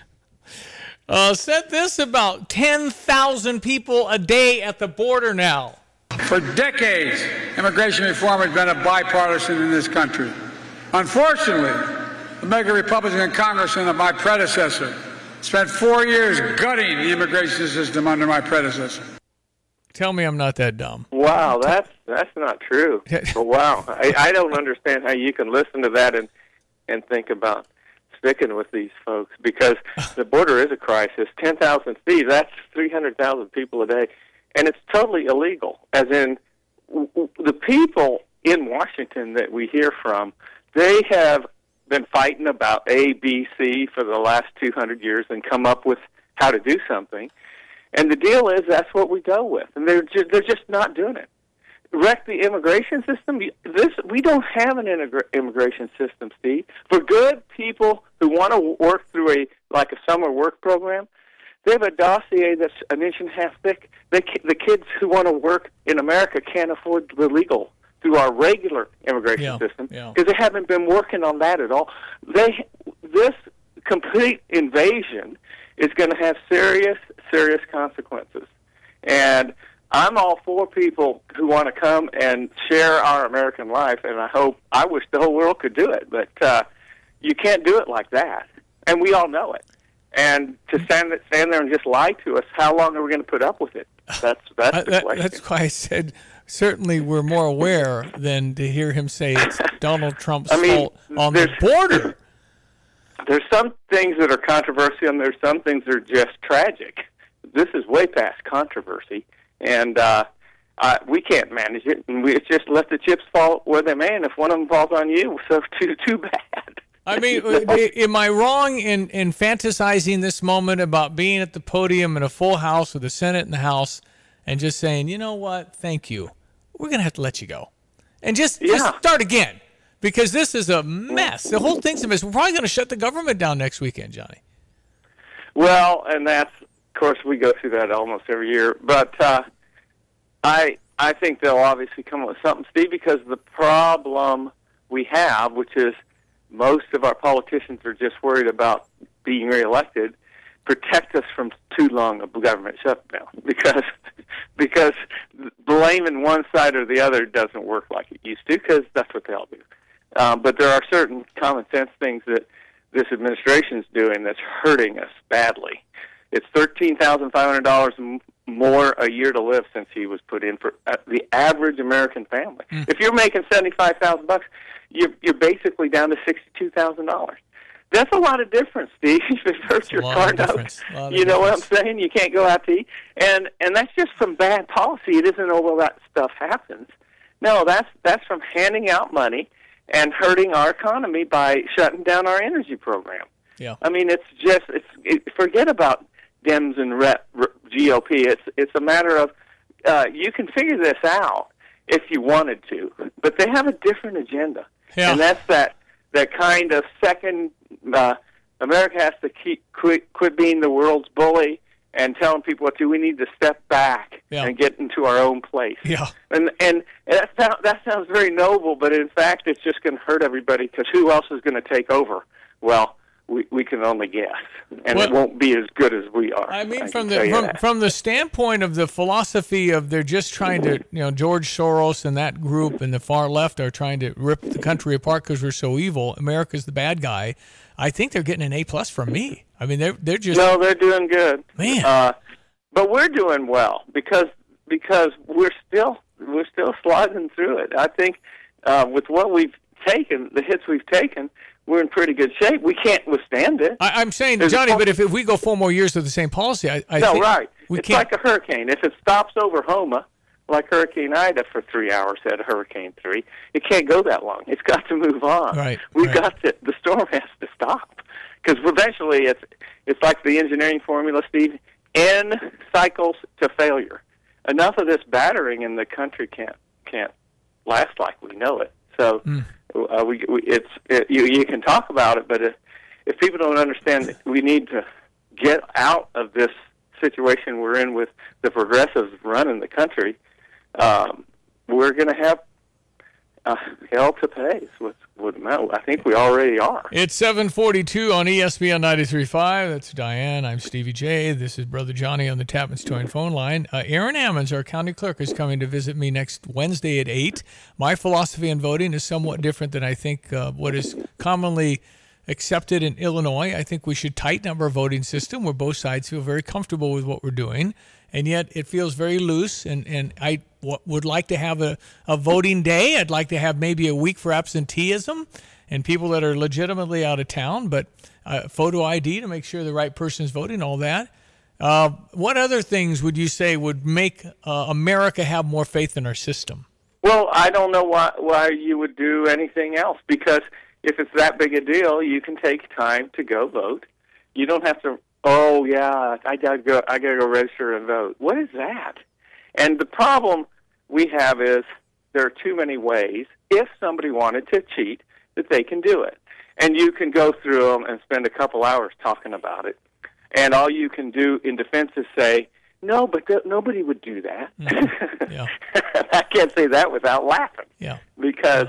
said this about 10,000 people a day at the border now. For decades, immigration reform has been a bipartisan in this country. Unfortunately, the mega Republican congressman of my predecessor spent 4 years gutting the immigration system under my predecessor. Tell me I'm not that dumb. Wow, that's not true. But wow, I don't understand how you can listen to that and think about sticking with these folks, because the border is a crisis. 10,000 feet, that's 300,000 people a day, and it's totally illegal. As in, the people in Washington that we hear from, they have been fighting about A, B, C for the last 200 years and come up with how to do something. And the deal is that's what we go with. And they're just not doing it. Wreck the immigration system? We don't have an immigration system, Steve. For good people who want to work through a summer work program, they have a dossier that's an inch and a half thick. The kids who want to work in America can't afford the legal through our regular immigration system, because they haven't been working on that at all. This complete invasion is going to have serious consequences. And I'm all for people who want to come and share our American life, and I wish the whole world could do it, but you can't do it like that. And we all know it. And to stand there and just lie to us, how long are we going to put up with it? That's the question. That's why I said certainly we're more aware than to hear him say it's Donald Trump's fault on the border. There's some things that are controversial, and there's some things that are just tragic. This is way past controversy, and we can't manage it. And it's just let the chips fall where they may, and if one of them falls on you, so too bad. I mean, am I wrong in fantasizing this moment about being at the podium in a full house with the Senate and the House and just saying, you know what, thank you. We're going to have to let you go. And just start again, because this is a mess. The whole thing's a mess. We're probably going to shut the government down next weekend, Johnny. Well, and that's, of course, we go through that almost every year. But I think they'll obviously come up with something, Steve, because the problem we have, which is most of our politicians are just worried about being reelected, protect us from too long of government shutdown, because blaming one side or the other doesn't work like it used to, because that's what they all do. But there are certain common sense things that this administration's doing that's hurting us badly. It's $13,500 more a year to live since he was put in for the average American family. If you're making $75,000, you're basically down to $62,000. That's a lot of difference, Steve. It hurts your car note. You know what I'm saying? You can't go out to eat, and that's just from bad policy. It isn't well that stuff happens. No, that's from handing out money and hurting our economy by shutting down our energy program. Yeah. I mean, forget about Dems and GOP. It's a matter of you can figure this out if you wanted to, but they have a different agenda, and that's that kind of second. America has to quit being the world's bully and telling people what to do. We need to step back and get into our own place. Yeah. And that sounds very noble, but in fact, it's just going to hurt everybody because who else is going to take over? Well, we can only guess, and it won't be as good as we are. I mean, from the standpoint of the philosophy of they're just trying to, George Soros and that group and the far left are trying to rip the country apart because we're so evil. America's the bad guy. I think they're getting an A+ from me. I mean, they're just they're doing good, man. But we're doing well because we're still slogging through it. I think with what we've taken, the hits we've taken, we're in pretty good shape. We can't withstand it. I'm saying, Johnny, but if we go 4 more years with the same policy, I think right. We it's can't. Like a hurricane. If it stops over Houma, like Hurricane Ida for 3 hours at Hurricane 3, it can't go that long. It's got to move on. Right. The storm has to stop because eventually it's like the engineering formula, Steve. N cycles to failure. Enough of this battering in the country can't last like we know it. So. You can talk about it, but if people don't understand that we need to get out of this situation we're in with the progressives running the country, we're going to have hell to pay. I think we already are. It's 7:42 on ESPN 93.5. That's Diane. I'm Stevie J. This is Brother Johnny on the Tapman's Towing phone line. Aaron Ammons, our county clerk, is coming to visit me next Wednesday at 8. My philosophy on voting is somewhat different than I think what is commonly accepted in Illinois. I think we should tighten up our voting system where both sides feel very comfortable with what we're doing. And yet it feels very loose, and I would like to have a voting day. I'd like to have maybe a week for absenteeism and people that are legitimately out of town, but photo ID to make sure the right person is voting, all that. What other things would you say would make America have more faith in our system? Well, I don't know why you would do anything else, because if it's that big a deal, you can take time to go vote. You don't have to, I gotta go register and vote. What is that? And the problem we have is there are too many ways, if somebody wanted to cheat, that they can do it. And you can go through them and spend a couple hours talking about it. And all you can do in defense is say, no, but nobody would do that. Mm-hmm. Yeah. I can't say that without laughing. Yeah. Because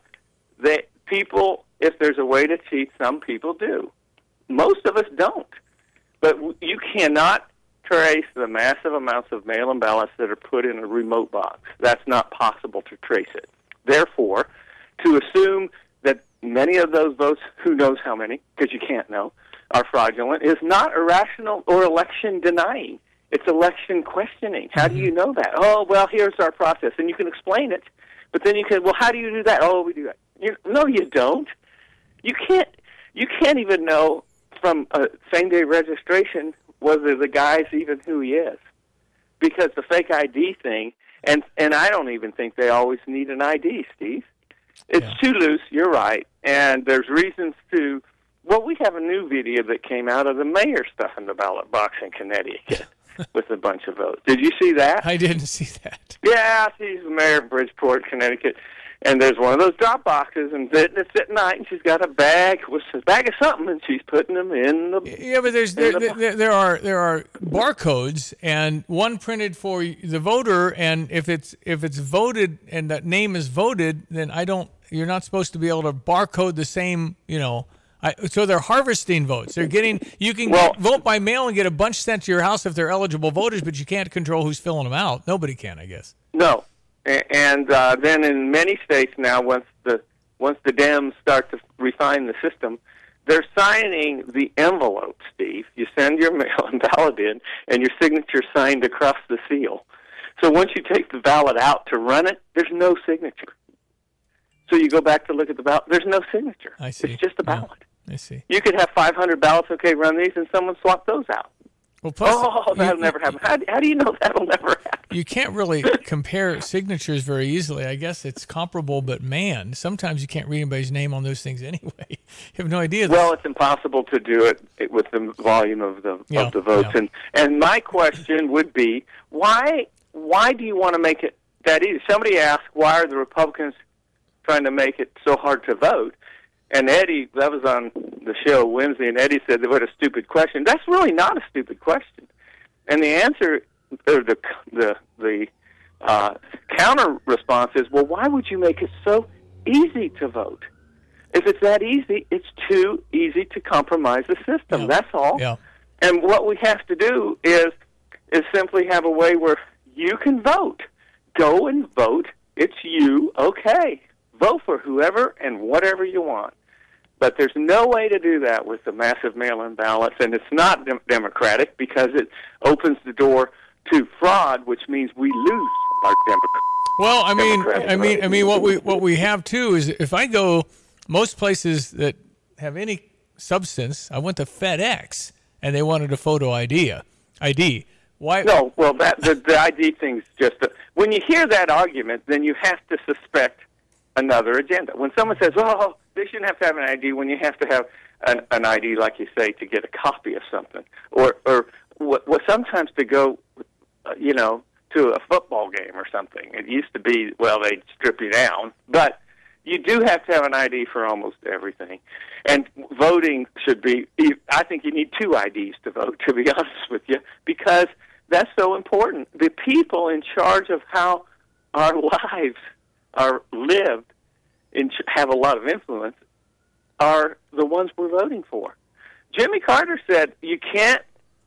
people, if there's a way to cheat, some people do. Most of us don't. But you cannot trace the massive amounts of mail-in ballots that are put in a remote box. That's not possible to trace it. Therefore, to assume that many of those votes, who knows how many, because you can't know, are fraudulent, is not irrational or election denying. It's election questioning. How do you know that? Oh, well, here's our process. And you can explain it, but then you can, well, how do you do that? Oh, we do that. No, you don't. You can't even know from a same-day registration whether the guy's even who he is, because the fake ID thing, and I don't even think they always need an ID, Steve. It's too loose, you're right, and there's reasons to, well, we have a new video that came out of the mayor stuffing the ballot box in Connecticut with a bunch of votes. Did you see that? I didn't see that. Yeah, she's the mayor of Bridgeport, Connecticut. And there's one of those drop boxes, and it's at night, and she's got a bag of something, and she's putting them in the. Yeah, but there are barcodes, and one printed for the voter, and if it's voted and that name is voted, then you're not supposed to be able to barcode the same, so they're harvesting votes. You can vote by mail and get a bunch sent to your house if they're eligible voters, but you can't control who's filling them out. Nobody can, I guess. No. And then in many states now, once the once the Dems start to refine the system, they're signing the envelope, Steve. You send your mail-in ballot in, and your signature signed across the seal. So once you take the ballot out to run it, there's no signature. So you go back to look at the ballot, there's no signature. I see. It's just a ballot. I see. You could have 500 ballots, okay, run these, and someone swap those out. Well, plus, that'll never happen. How do you know that'll never happen? You can't really compare signatures very easily. I guess it's comparable, but man, sometimes you can't read anybody's name on those things anyway. You have no idea. Well, it's impossible to do it with the volume of the votes. Yeah. And my question would be, why do you want to make it that easy? Somebody asked, why are the Republicans trying to make it so hard to vote? And Eddie, that was on the show Wednesday, and Eddie said, what a stupid question. That's really not a stupid question. And the answer, or the counter response is, well, why would you make it so easy to vote? If it's that easy, it's too easy to compromise the system. That's all. Yeah. And what we have to do is simply have a way where you can vote. Go and vote. It's you. Okay. Vote for whoever and whatever you want. But there's no way to do that with the massive mail-in ballots, and it's not democratic because it opens the door to fraud, which means we lose our democracy. Well, I mean, what we have too is if I go most places that have any substance, I went to FedEx and they wanted a photo ID. Why? No, well, the ID thing's just when you hear that argument, then you have to suspect another agenda. When someone says, "Oh, they shouldn't have to have an ID," when you have to have an ID, like you say, to get a copy of something, or what sometimes to go, to a football game or something. It used to be, well, they'd strip you down, but you do have to have an ID for almost everything. And voting should be, I think you need 2 IDs to vote, to be honest with you, because that's so important. The people in charge of how our lives are lived and have a lot of influence are the ones we're voting for. Jimmy Carter said you can't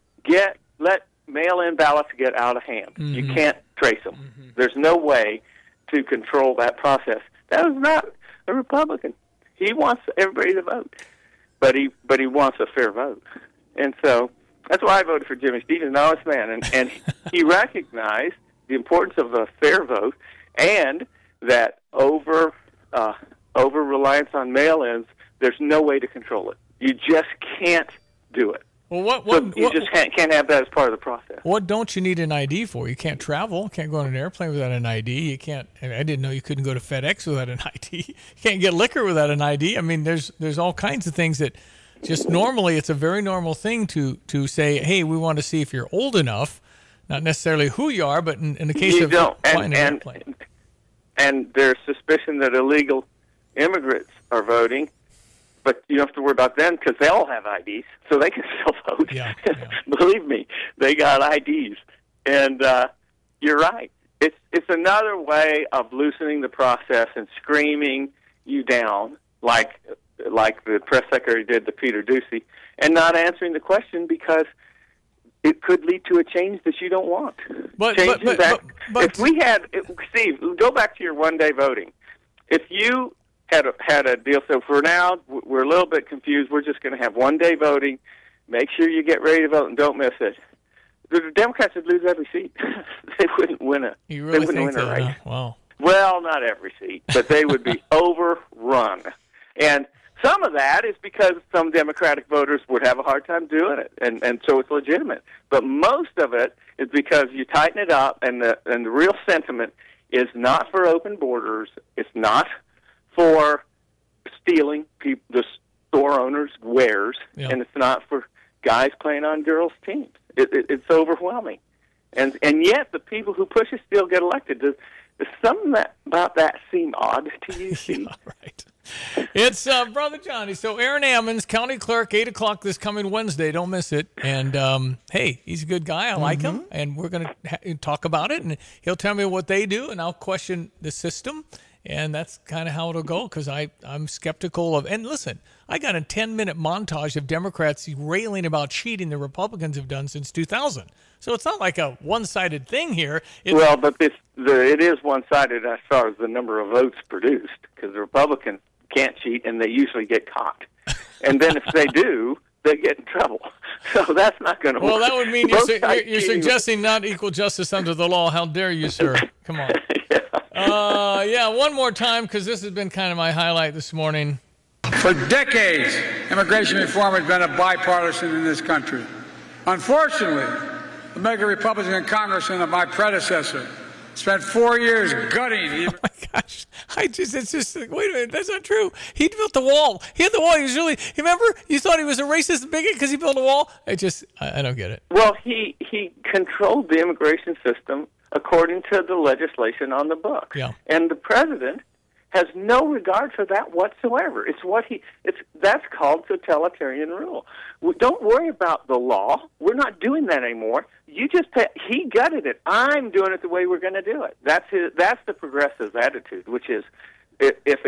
let mail-in ballots get out of hand. Mm-hmm. You can't trace them. Mm-hmm. There's no way to control that process. That was not a Republican. He wants everybody to vote, but he wants a fair vote. And so that's why I voted for Jimmy. He's an honest man, and he recognized the importance of a fair vote and that over reliance on mail-ins, there's no way to control it. You just can't do it. Well, you just can't have that as part of the process. What don't you need an ID for? You can't travel. Can't go on an airplane without an ID. You can't. I didn't know you couldn't go to FedEx without an ID. You can't get liquor without an ID. I mean, there's all kinds of things that just normally it's a very normal thing to say, hey, we want to see if you're old enough, not necessarily who you are, but in the case of flying an airplane. And there's suspicion that illegal immigrants are voting. But you don't have to worry about them because they all have IDs, so they can still vote. Yeah. Believe me, they got IDs. And you're right. It's another way of loosening the process and screaming you down, like the press secretary did to Peter Doocy, and not answering the question because it could lead to a change that you don't want. But if we had, Steve, go back to your one-day voting. If you had a deal. So for now, we're a little bit confused. We're just going to have one-day voting. Make sure you get ready to vote and don't miss it. The Democrats would lose every seat. They wouldn't win it. You really think so? Right? Wow. Well, not every seat, but they would be overrun. And some of that is because some Democratic voters would have a hard time doing it, and so it's legitimate. But most of it is because you tighten it up, and the real sentiment is not for open borders. It's not for stealing the store owners' wares, and it's not for guys playing on girls' teams. It's overwhelming, and yet the people who push it still get elected. Does something about that seem odd to you, Steve? Yeah, right. It's Brother Johnny. So Aaron Ammons, County Clerk, 8 o'clock this coming Wednesday. Don't miss it. And, hey, he's a good guy. I like him. And we're going to talk about it. And he'll tell me what they do, and I'll question the system. And that's kind of how it'll go because I'm skeptical of – and listen, I got a 10-minute montage of Democrats railing about cheating the Republicans have done since 2000. So it's not like a one-sided thing here. But it is one-sided as far as the number of votes produced because the Republicans can't cheat, and they usually get caught. And then if they do, they get in trouble. So that's not going to work. Well, that would mean you're suggesting not equal justice under the law. How dare you, sir? Come on. Yeah, one more time, because this has been kind of my highlight this morning. For decades, immigration reform has been a bipartisan in this country. Unfortunately, the mega Republican in Congress and my predecessor spent 4 years gutting. Oh my gosh! It's just wait a minute. That's not true. He built the wall. He had the wall. He was really. Remember, you thought he was a racist bigot because he built a wall. I don't get it. Well, he controlled the immigration system according to the legislation on the books. Yeah. And the president has no regard for that whatsoever. That's called totalitarian rule. Don't worry about the law. We're not doing that anymore. He gutted it. I'm doing it the way we're going to do it. That's the progressive attitude, which is if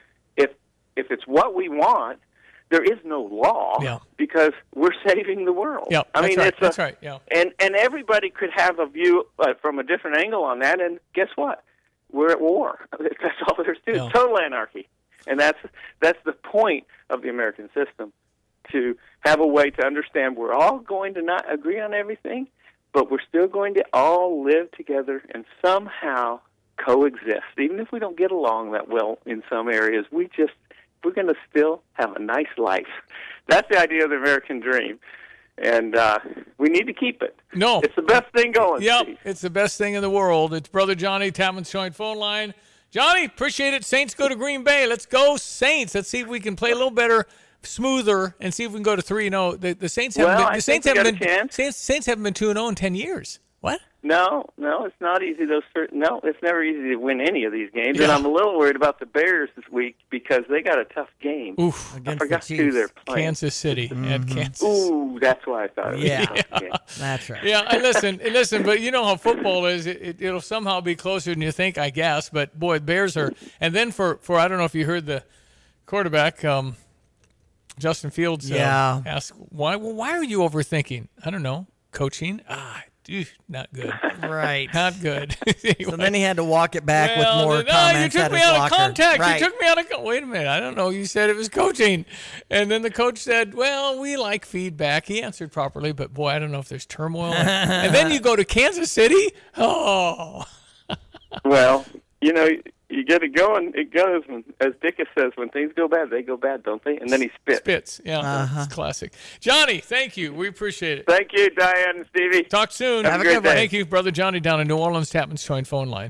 it's what we want, there is no law because we're saving the world. Yeah, that's right. Yeah. And everybody could have a view from a different angle on that, and guess what? We're at war. That's all there's to it. Yeah. Total anarchy. And that's the point of the American system, to have a way to understand we're all going to not agree on everything, but we're still going to all live together and somehow coexist. Even if we don't get along that well in some areas, we're going to still have a nice life. That's the idea of the American dream. And we need to keep it. No. It's the best thing going. Yep, Steve. It's the best thing in the world. It's Brother Johnny, Tapman's Joint phone line. Johnny, appreciate it. Saints go to Green Bay. Let's go, Saints. Let's see if we can play a little better, smoother, and see if we can go to 3-0. The Saints haven't been. The Saints haven't been. Saints haven't been 2-0 in 10 years. What? No, it's not easy. It's never easy to win any of these games. Yeah. And I'm a little worried about the Bears this week because they got a tough game. Oof, I forgot who they're playing. Kansas City at Kansas. Ooh, that's why I thought it was a tough game. That's right. Yeah, and listen, but you know how football is. It'll somehow be closer than you think, I guess. But boy, the Bears are. And then for I don't know if you heard the quarterback, Justin Fields, ask why. Well, why are you overthinking? I don't know, coaching. Not good. Right. Not good. Anyway. So then he had to walk it back with more comments. You took me out of context. Right. You took me out of wait a minute. I don't know. You said it was coaching. And then the coach said, well, we like feedback. He answered properly, but boy, I don't know if there's turmoil. And then you go to Kansas City. Oh. Well, you get it going. It goes, as Dickus says, when things go bad, they go bad, don't they? And then he spits. Yeah, That's classic. Johnny, thank you. We appreciate it. Thank you, Diane and Stevie. Talk soon. Have a great day. Thank you, Brother Johnny down in New Orleans, Tapman's Joint phone line.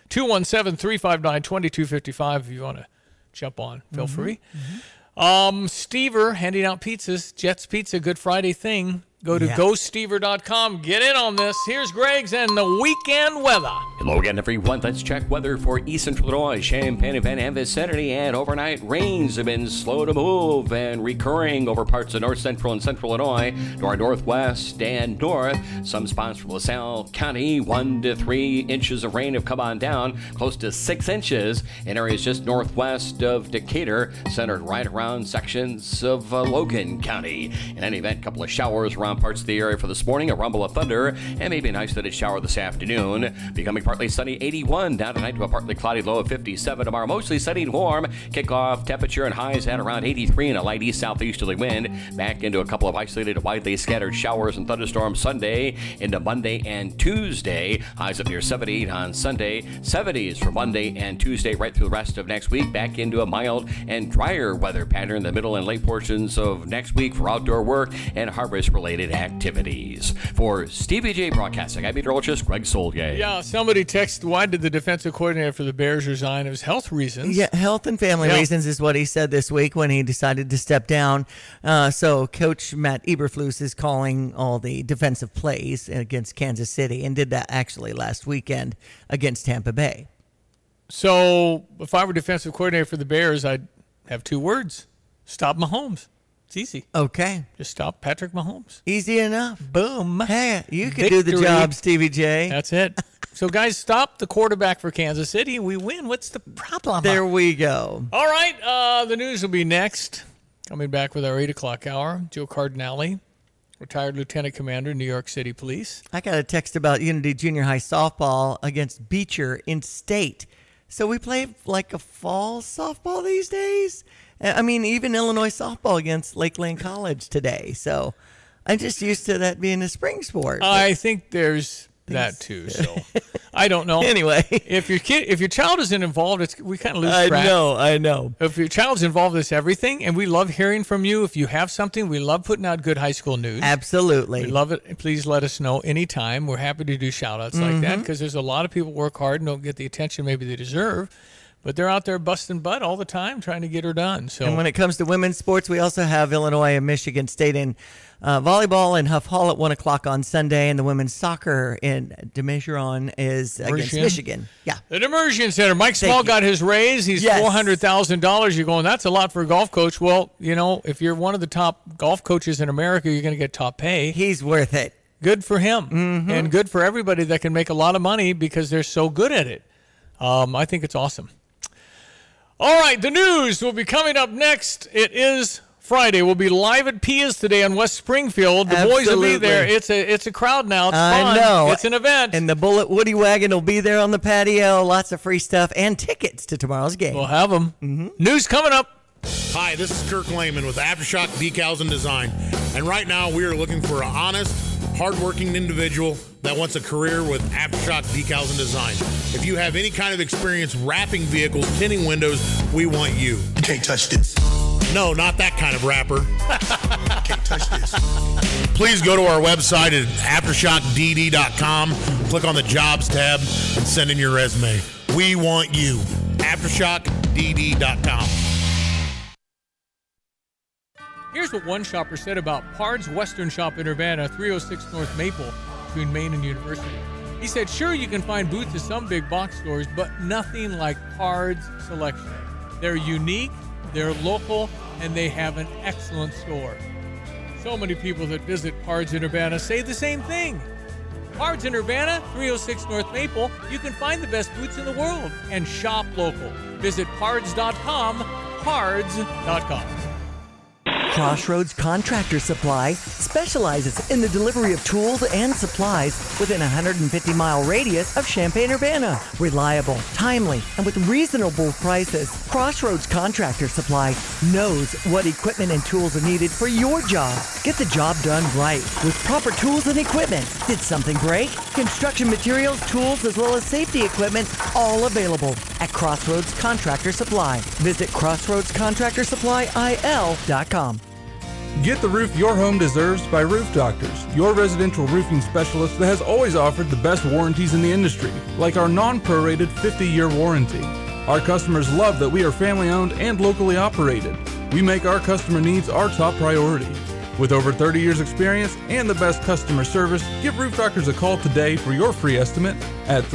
217-359-2255 if you want to jump on. Feel free. Mm-hmm. Stever handing out pizzas. Jets Pizza, Good Friday thing. Go to GoStever.com. Get in on this. Here's Greg's and the weekend weather. Hello again, everyone. Let's check weather for East Central Illinois, Champaign, and vicinity. And overnight rains have been slow to move and recurring over parts of north central and central Illinois to our northwest and north. Some spots for LaSalle County, 1 to 3 inches of rain have come on down, close to 6 inches in areas just northwest of Decatur, centered right around sections of Logan County. In any event, a couple of showers around parts of the area for this morning, a rumble of thunder, and maybe an isolated shower this afternoon. Becoming partly sunny, 81. Down tonight to a partly cloudy low of 57. Tomorrow, mostly sunny and warm. Kickoff temperature and highs at around 83 and a light east-southeasterly wind. Back into a couple of isolated, widely scattered showers and thunderstorms Sunday into Monday and Tuesday. Highs up near 78 on Sunday. 70s for Monday and Tuesday right through the rest of next week. Back into a mild and drier weather pattern in the middle and late portions of next week for outdoor work and harvest-related activities. For Stevie J Broadcasting, I'm meteorologist Greg Solgay. Yeah, somebody texted, why did the defensive coordinator for the Bears resign? It was health reasons. Yeah, health and family reasons is what he said this week when he decided to step down. So Coach Matt Eberflus is calling all the defensive plays against Kansas City and did that actually last weekend against Tampa Bay. So if I were defensive coordinator for the Bears, I'd have 2 words. Stop Mahomes. It's easy. Okay. Just stop Patrick Mahomes. Easy enough. Boom. Hey, you can do the job, Stevie J. That's it. So, guys, stop the quarterback for Kansas City. We win. What's the problem? There we go. All right. The news will be next. Coming back with our 8 o'clock hour. Joe Cardinale, retired lieutenant commander, New York City Police. I got a text about Unity Junior High softball against Beecher in state. So we play like a fall softball these days. I mean, even Illinois softball against Lakeland College today. So I'm just used to that being a spring sport. I think there's that too. So I don't know. Anyway, if your child isn't involved, we kind of lose track. I know. If your child's involved, it's everything, and we love hearing from you. If you have something, we love putting out good high school news. Absolutely, we love it. Please let us know anytime. We're happy to do shout outs like that because there's a lot of people work hard and don't get the attention maybe they deserve. But they're out there busting butt all the time trying to get her done. So, and when it comes to women's sports, we also have Illinois and Michigan State in volleyball in Huff Hall at 1 o'clock on Sunday, and the women's soccer in DeMejeron is against Michigan. Yeah, the Immersion Center. Mike Small got his raise. He's $400,000. You're going, that's a lot for a golf coach. Well, if you're one of the top golf coaches in America, you're going to get top pay. He's worth it. Good for him, and good for everybody that can make a lot of money because they're so good at it. I think it's awesome. All right, the news will be coming up next. It is Friday. We'll be live at Pia's today on West Springfield. The boys will be there. It's a crowd now. It's fun. I know. It's an event. And the Bullet Woody Wagon will be there on the patio. Lots of free stuff and tickets to tomorrow's game. We'll have them. News coming up. Hi, this is Kirk Lehman with Aftershock Decals and Design. And right now we are looking for an honest, hardworking individual that wants a career with Aftershock Decals and Design. If you have any kind of experience wrapping vehicles, tinting windows, we want you. You can't touch this. No, not that kind of wrapper. Can't touch this. Please go to our website at aftershockdd.com, click on the jobs tab, and send in your resume. We want you. aftershockdd.com. Here's what one shopper said about Pard's Western Shop in Urbana, 306 North Maple, between Maine and University. He said, sure, you can find booths at some big box stores, but nothing like Pard's selection. They're unique, they're local, and they have an excellent store. So many people that visit Pard's in Urbana say the same thing. Pard's in Urbana, 306 North Maple. You can find the best boots in the world and shop local. Visit pards.com, pards.com. Crossroads Contractor Supply specializes in the delivery of tools and supplies within a 150-mile radius of Champaign-Urbana. Reliable, timely, and with reasonable prices, Crossroads Contractor Supply knows what equipment and tools are needed for your job. Get the job done right with proper tools and equipment. Did something break? Construction materials, tools, as well as safety equipment, all available at Crossroads Contractor Supply. Visit crossroadscontractorsupplyil.com. Get the roof your home deserves by Roof Doctors, your residential roofing specialist that has always offered the best warranties in the industry, like our non-prorated 50-year warranty. Our customers love that we are family-owned and locally operated. We make our customer needs our top priority. With over 30 years experience and the best customer service, give Roof Doctors a call today for your free estimate at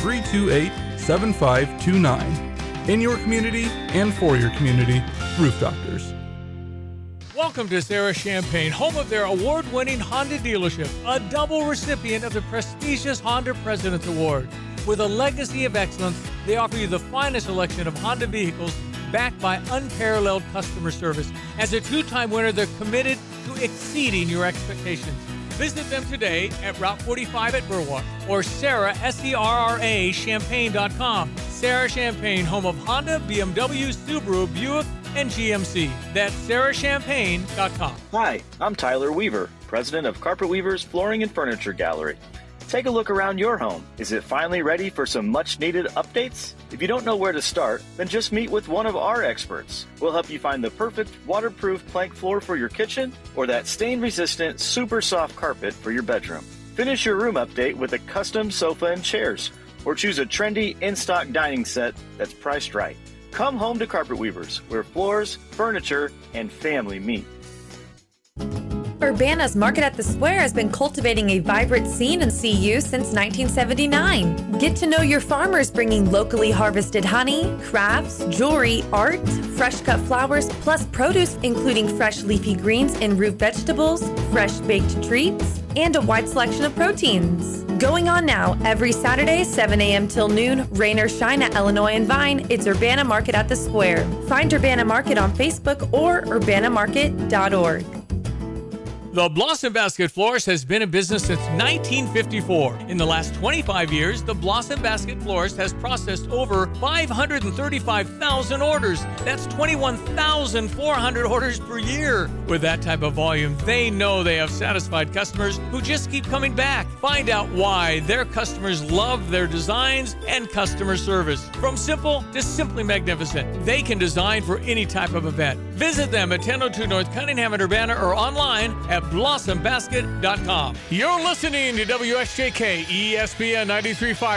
328-7529. In your community and for your community, Roof Doctors. Welcome to Sarah Champagne, home of their award-winning Honda dealership, a double recipient of the prestigious Honda President's Award. With a legacy of excellence, they offer you the finest selection of Honda vehicles backed by unparalleled customer service. As a two-time winner, they're committed to exceeding your expectations. Visit them today at Route 45 at Burwash or Sarah, S-E-R-R-A, Champagne.com. Sarah Champagne, home of Honda, BMW, Subaru, Buick, and GMC. That's sarahchampagne.com. Hi, I'm Tyler Weaver, president of Carpet Weavers Flooring and Furniture Gallery. Take a look around your home. Is it finally ready for some much-needed updates? If you don't know where to start, then just meet with one of our experts. We'll help you find the perfect waterproof plank floor for your kitchen or that stain-resistant, super soft carpet for your bedroom. Finish your room update with a custom sofa and chairs, or choose a trendy in-stock dining set that's priced right. Come home to Carpet Weavers, where floors, furniture, and family meet. Urbana's Market at the Square has been cultivating a vibrant scene in CU since 1979. Get to know your farmers bringing locally harvested honey, crafts, jewelry, art, fresh cut flowers, plus produce including fresh leafy greens and root vegetables, fresh baked treats, and a wide selection of proteins. Going on now, every Saturday, 7 a.m. till noon, rain or shine at Illinois and Vine, it's Urbana Market at the Square. Find Urbana Market on Facebook or urbanamarket.org. The Blossom Basket Florist has been in business since 1954. In the last 25 years, the Blossom Basket Florist has processed over 535,000 orders. That's 21,400 orders per year. With that type of volume, they know they have satisfied customers who just keep coming back. Find out why their customers love their designs and customer service. From simple to simply magnificent, they can design for any type of event. Visit them at 1002 North Cunningham in Urbana or online at blossombasket.com. You're listening to WSJK ESPN 93.5.